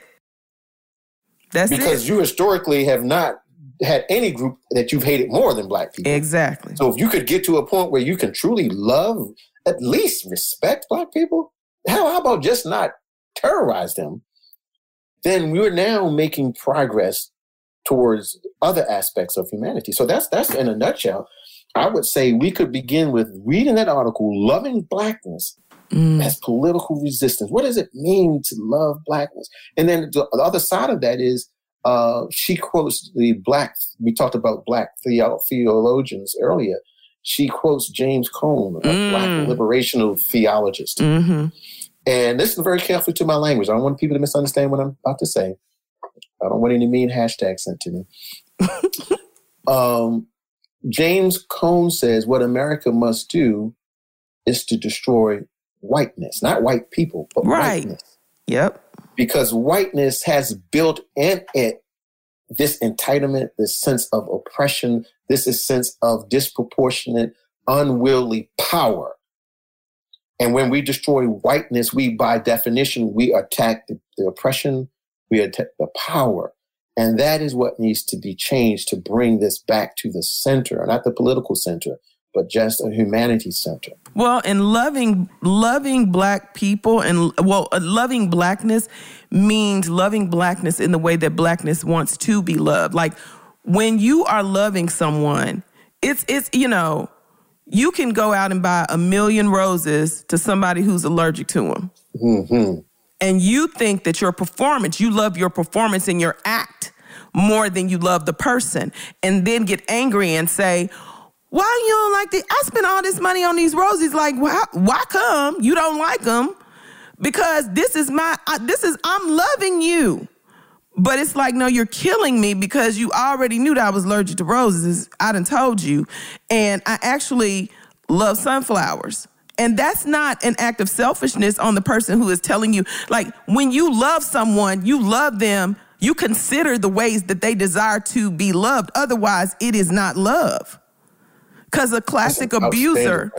Because you historically have not had any group that you've hated more than Black people. Exactly. So if you could get to a point where you can truly love, at least respect Black people, how about just not terrorize them? Then we're now making progress towards other aspects of humanity. So that's in a nutshell. I would say we could begin with reading that article, loving Blackness as political resistance. What does it mean to love Blackness? And then the other side of that is she quotes we talked about Black theologians earlier. She quotes James Cone, a Black liberational theologist. Mm-hmm. And listen very carefully to my language. I don't want people to misunderstand what I'm about to say. I don't want any mean hashtags sent to me. James Cone says what America must do is to destroy whiteness, not white people, but whiteness. Yep. Because whiteness has built in it this entitlement, this sense of oppression, this sense of disproportionate, unwieldy power. And when we destroy whiteness, we, by definition, we attack the oppression, we attack the power. And that is what needs to be changed to bring this back to the center, not the political center, but just a humanity center. Well, and loving Black people and loving Blackness means loving Blackness in the way that Blackness wants to be loved. Like when you are loving someone, it's you can go out and buy 1,000,000 roses to somebody who's allergic to them. Mm-hmm. And you think that your performance, you love your performance and your act more than you love the person. And then get angry and say, why you don't like I spent all this money on these roses. Like, why come you don't like them? Because I'm loving you. But it's like, no, you're killing me because you already knew that I was allergic to roses. I done told you. And I actually love sunflowers. And that's not an act of selfishness on the person who is telling you. Like, when you love someone, you love them, you consider the ways that they desire to be loved. Otherwise, it is not love. Because a classic abuser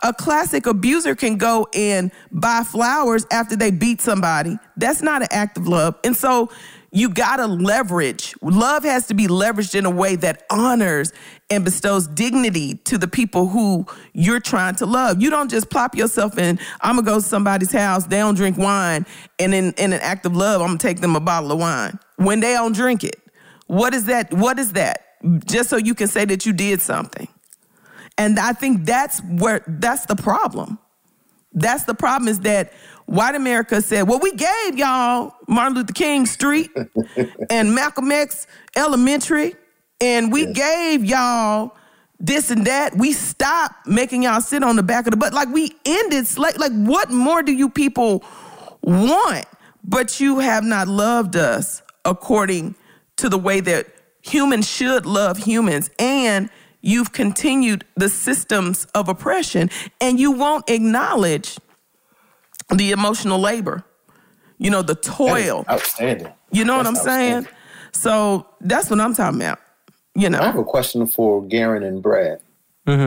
can go and buy flowers after they beat somebody. That's not an act of love. And so you gotta leverage. Love has to be leveraged in a way that honors and bestows dignity to the people who you're trying to love. You don't just plop yourself in, I'm gonna go to somebody's house, they don't drink wine, and in an act of love, I'm gonna take them a bottle of wine. When they don't drink it, what is that? Just so you can say that you did something. And I think that's the problem. That's the problem, is that white America said, well, we gave y'all Martin Luther King Street and Malcolm X Elementary, and we gave y'all this and that. We stopped making y'all sit on the back of the bus. Like, we ended slavery. Like, what more do you people want? But you have not loved us according to the way that humans should love humans. And you've continued the systems of oppression, and you won't acknowledge the emotional labor, the toil. Outstanding. You know what I'm saying? So that's what I'm talking about. I have a question for Garen and Brad. Mm-hmm.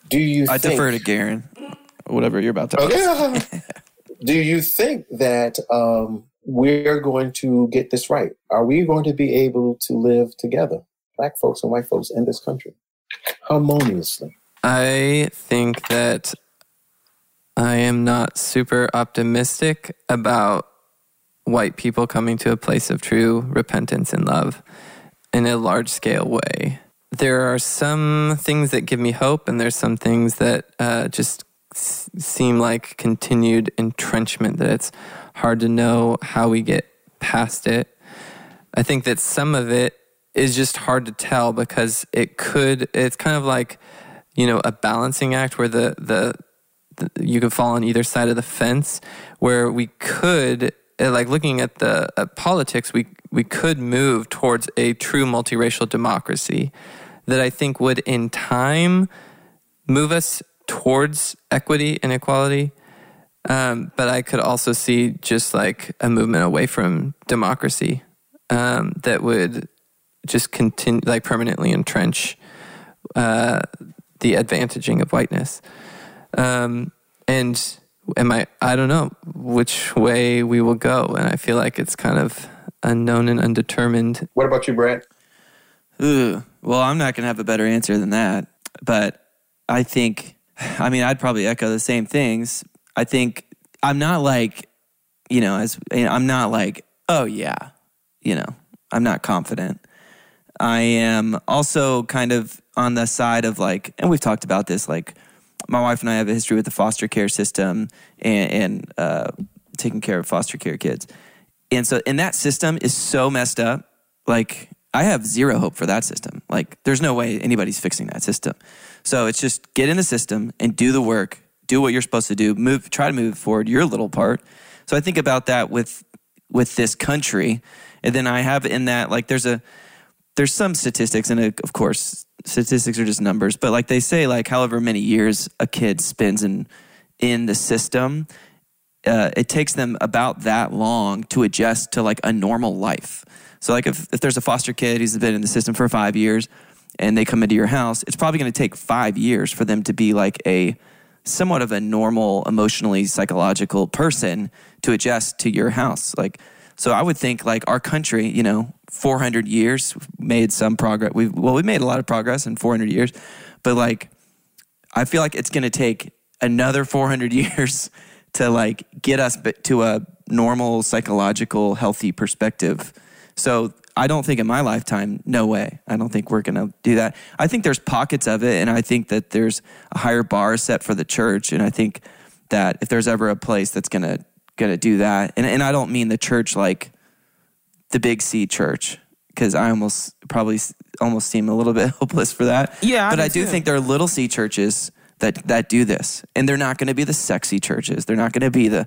Do you I think... defer to Garen, whatever you're about to Okay. Do you think that we're going to get this right? Are we going to be able to live together, Black folks and white folks in this country, harmoniously? I think that I am not super optimistic about white people coming to a place of true repentance and love in a large-scale way. There are some things that give me hope, and there's some things that just seem like continued entrenchment, that it's hard to know how we get past it. I think that some of it is just hard to tell because it's kind of like, a balancing act where the you could fall on either side of the fence, where we could, like looking at the politics, we could move towards a true multiracial democracy that I think would in time move us towards equity and equality. But I could also see just like a movement away from democracy that would just continue, like permanently entrench the advantaging of whiteness. And I don't know which way we will go. And I feel like it's kind of unknown and undetermined. What about you, Brad? Well, I'm not going to have a better answer than that. But I'd probably echo the same things. I think I'm not like, I'm not like, oh yeah, I'm not confident. I am also kind of on the side of like, and we've talked about this, like my wife and I have a history with the foster care system and taking care of foster care kids. And that system is so messed up. Like I have zero hope for that system. Like there's no way anybody's fixing that system. So it's just get in the system and do the work, do what you're supposed to do, try to move forward your little part. So I think about that with this country. And then I have in that, like there's some statistics, and of course statistics are just numbers, but like they say, like however many years a kid spends in the system, it takes them about that long to adjust to like a normal life. So like if there's a foster kid who's been in the system for 5 years and they come into your house, it's probably going to take 5 years for them to be like a somewhat of a normal, emotionally psychological person to adjust to your house. Like, so I would think like our country, 400 years, made some progress. We made a lot of progress in 400 years, but like, I feel like it's going to take another 400 years to like get us to a normal, psychological, healthy perspective. So I don't think in my lifetime, no way. I don't think we're going to do that. I think there's pockets of it, and I think that there's a higher bar set for the church, and I think that if there's ever a place that's going to do that, and I don't mean the church like the Big C church, because I almost seem a little bit hopeless for that. Yeah, but I do think there are little C churches that do this, and they're not going to be the sexy churches. They're not going to be the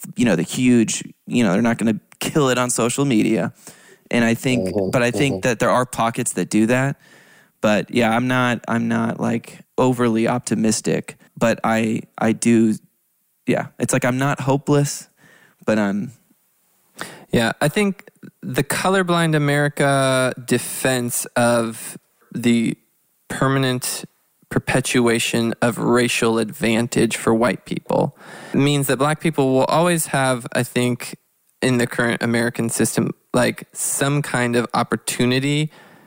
huge. They're not going to kill it on social media. And I think, that there are pockets that do that. But yeah, I'm not like overly optimistic. But I do. Yeah, it's like I'm not hopeless, but I'm. Yeah, I think the colorblind America defense of the permanent perpetuation of racial advantage for white people means that black people will always have, I think, in the current American system, like some kind of opportunity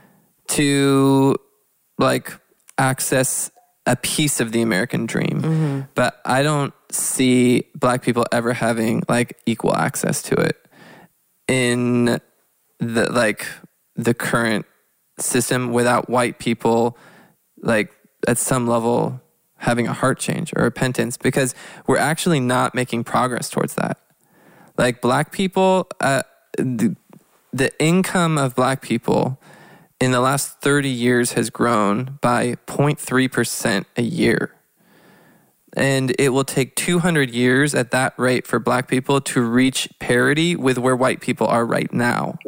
to like access a piece of the American dream. Mm-hmm. But I don't see black people ever having like equal access to it in the current system without white people like at some level having a heart change or repentance, because we're actually not making progress towards that. Like black people, the income of black people in the last 30 years has grown by 0.3% a year. And it will take 200 years at that rate for black people to reach parity with where white people are right now.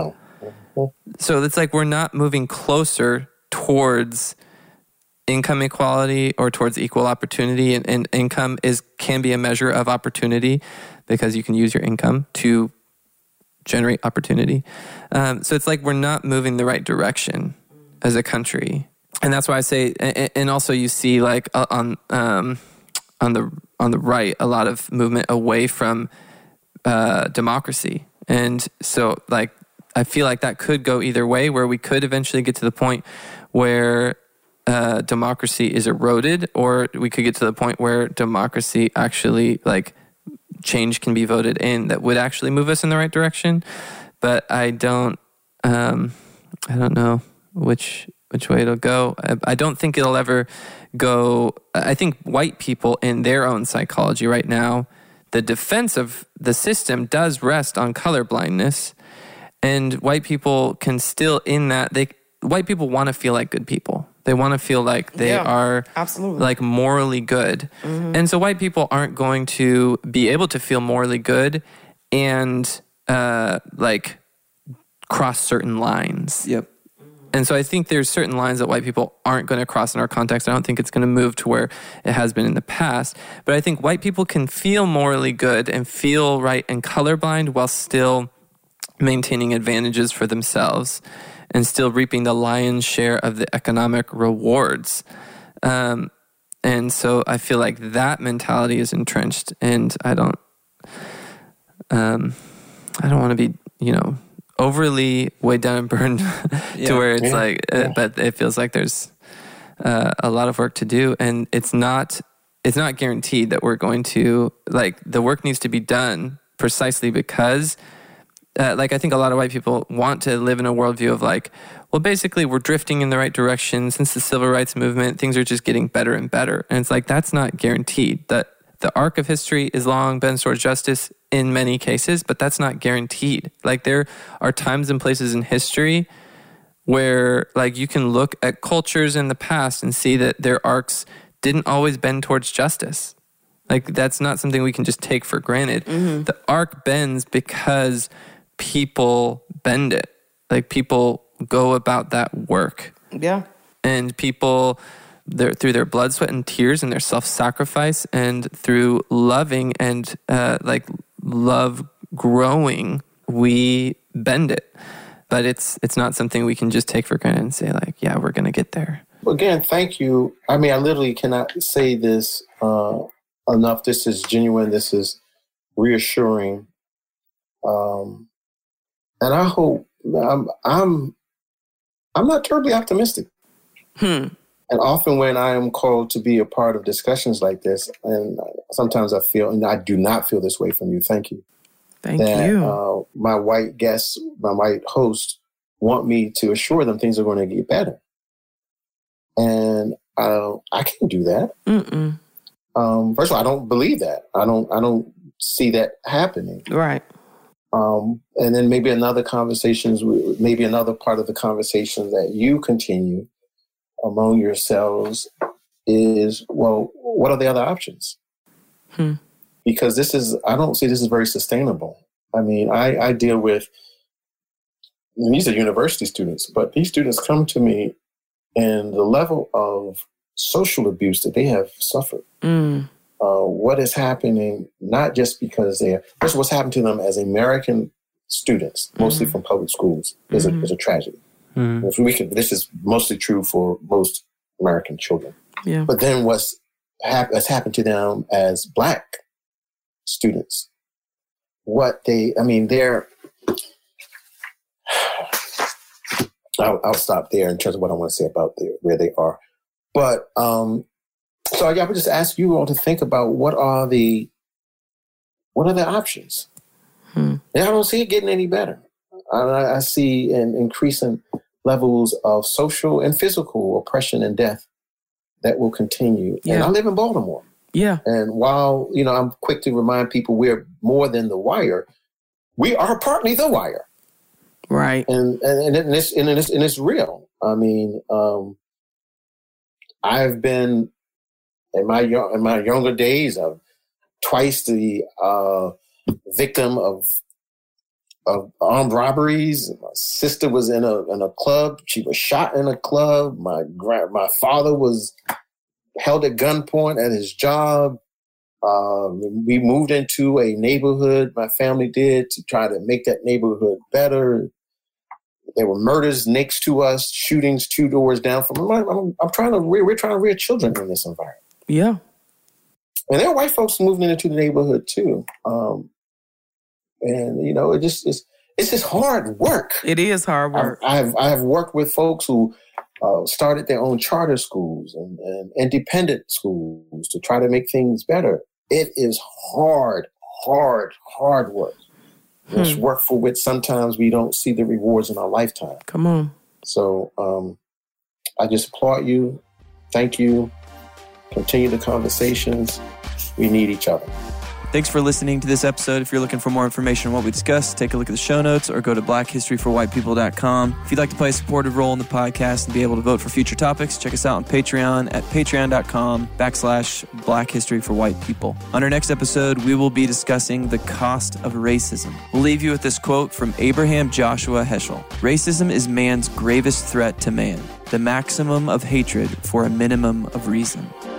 So it's like we're not moving closer towards income equality or towards equal opportunity. And income can be a measure of opportunity because you can use your income to generate opportunity. So it's like we're not moving the right direction as a country. And that's why I say, and also you see like on the right, a lot of movement away from democracy. And so like, I feel like that could go either way, where we could eventually get to the point where democracy is eroded, or we could get to the point where democracy actually, like, change can be voted in that would actually move us in the right direction. But I don't know which way it'll go. I don't think it'll ever go. I think white people in their own psychology right now, the defense of the system does rest on colorblindness. And white people can still, in that, white people want to feel like good people. They want to feel like they are absolutely, like morally good. Mm-hmm. And so white people aren't going to be able to feel morally good and like cross certain lines. Yep. And so I think there's certain lines that white people aren't going to cross in our context. I don't think it's going to move to where it has been in the past. But I think white people can feel morally good and feel right and colorblind while still maintaining advantages for themselves and still reaping the lion's share of the economic rewards. And so I feel like that mentality is entrenched, and I don't want to be, overly weighed down and burned to where it's but it feels like there's a lot of work to do, and it's not guaranteed that we're going to, like, the work needs to be done precisely because I think a lot of white people want to live in a worldview of like, well, basically we're drifting in the right direction since the civil rights movement. Things are just getting better and better. And it's like, that's not guaranteed. That the arc of history is long bends towards justice in many cases, but that's not guaranteed. Like, there are times and places in history where, like, you can look at cultures in the past and see that their arcs didn't always bend towards justice. Like, that's not something we can just take for granted. Mm-hmm. The arc bends because people bend it. Like, people go about that work. Yeah. And people, through their blood, sweat, and tears and their self-sacrifice and through loving and love growing, we bend it. But it's not something we can just take for granted and say like, yeah, we're going to get there. Again, thank you. I mean, I literally cannot say this enough. This is genuine. This is reassuring. And I hope I'm not terribly optimistic. And often when I am called to be a part of discussions like this, and sometimes I feel, and I do not feel this way from you. Thank you. Thank you. My white guests, my white hosts want me to assure them things are going to get better. And I can't do that. Mm-mm. First of all, I don't believe that. I don't see that happening. Right. And then maybe another part of the conversation that you continue among yourselves is, well, what are the other options? Because I don't see this as very sustainable. I mean, I deal with, and these are university students, but these students come to me and the level of social abuse that they have suffered. What is happening, not just because first what's happened to them as American students, mostly from public schools, is a tragedy. This is mostly true for most American children. Yeah. But then what's happened to them as Black students, I'll stop there in terms of what I want to say about where they are. But so I would just ask you all to think about what are the options. And I don't see it getting any better. I see an increasing levels of social and physical oppression and death that will continue. Yeah. And I live in Baltimore. Yeah. And while, I'm quick to remind people we're more than the wire, we are partly the wire. Right. And it's real. I mean, I've been in my younger days of twice the victim of armed robberies. My sister was in a club. She was shot in a club. My father was held at gunpoint at his job. We moved into a neighborhood, my family did, to try to make that neighborhood better. There were murders next to us, shootings 2 doors down from us. We're trying to rear children in this environment. Yeah. And there are white folks moving into the neighborhood too. And, it's just hard work. It is hard work. I have worked with folks who started their own charter schools and independent schools to try to make things better. It is hard work. It's work for which sometimes we don't see the rewards in our lifetime. Come on. So I just applaud you. Thank you. Continue the conversations. We need each other. Thanks for listening to this episode. If you're looking for more information on what we discussed, take a look at the show notes or go to blackhistoryforwhitepeople.com. If you'd like to play a supportive role in the podcast and be able to vote for future topics, check us out on Patreon at patreon.com/blackhistoryforwhitepeople. On our next episode, we will be discussing the cost of racism. We'll leave you with this quote from Abraham Joshua Heschel. Racism is man's gravest threat to man, the maximum of hatred for a minimum of reason.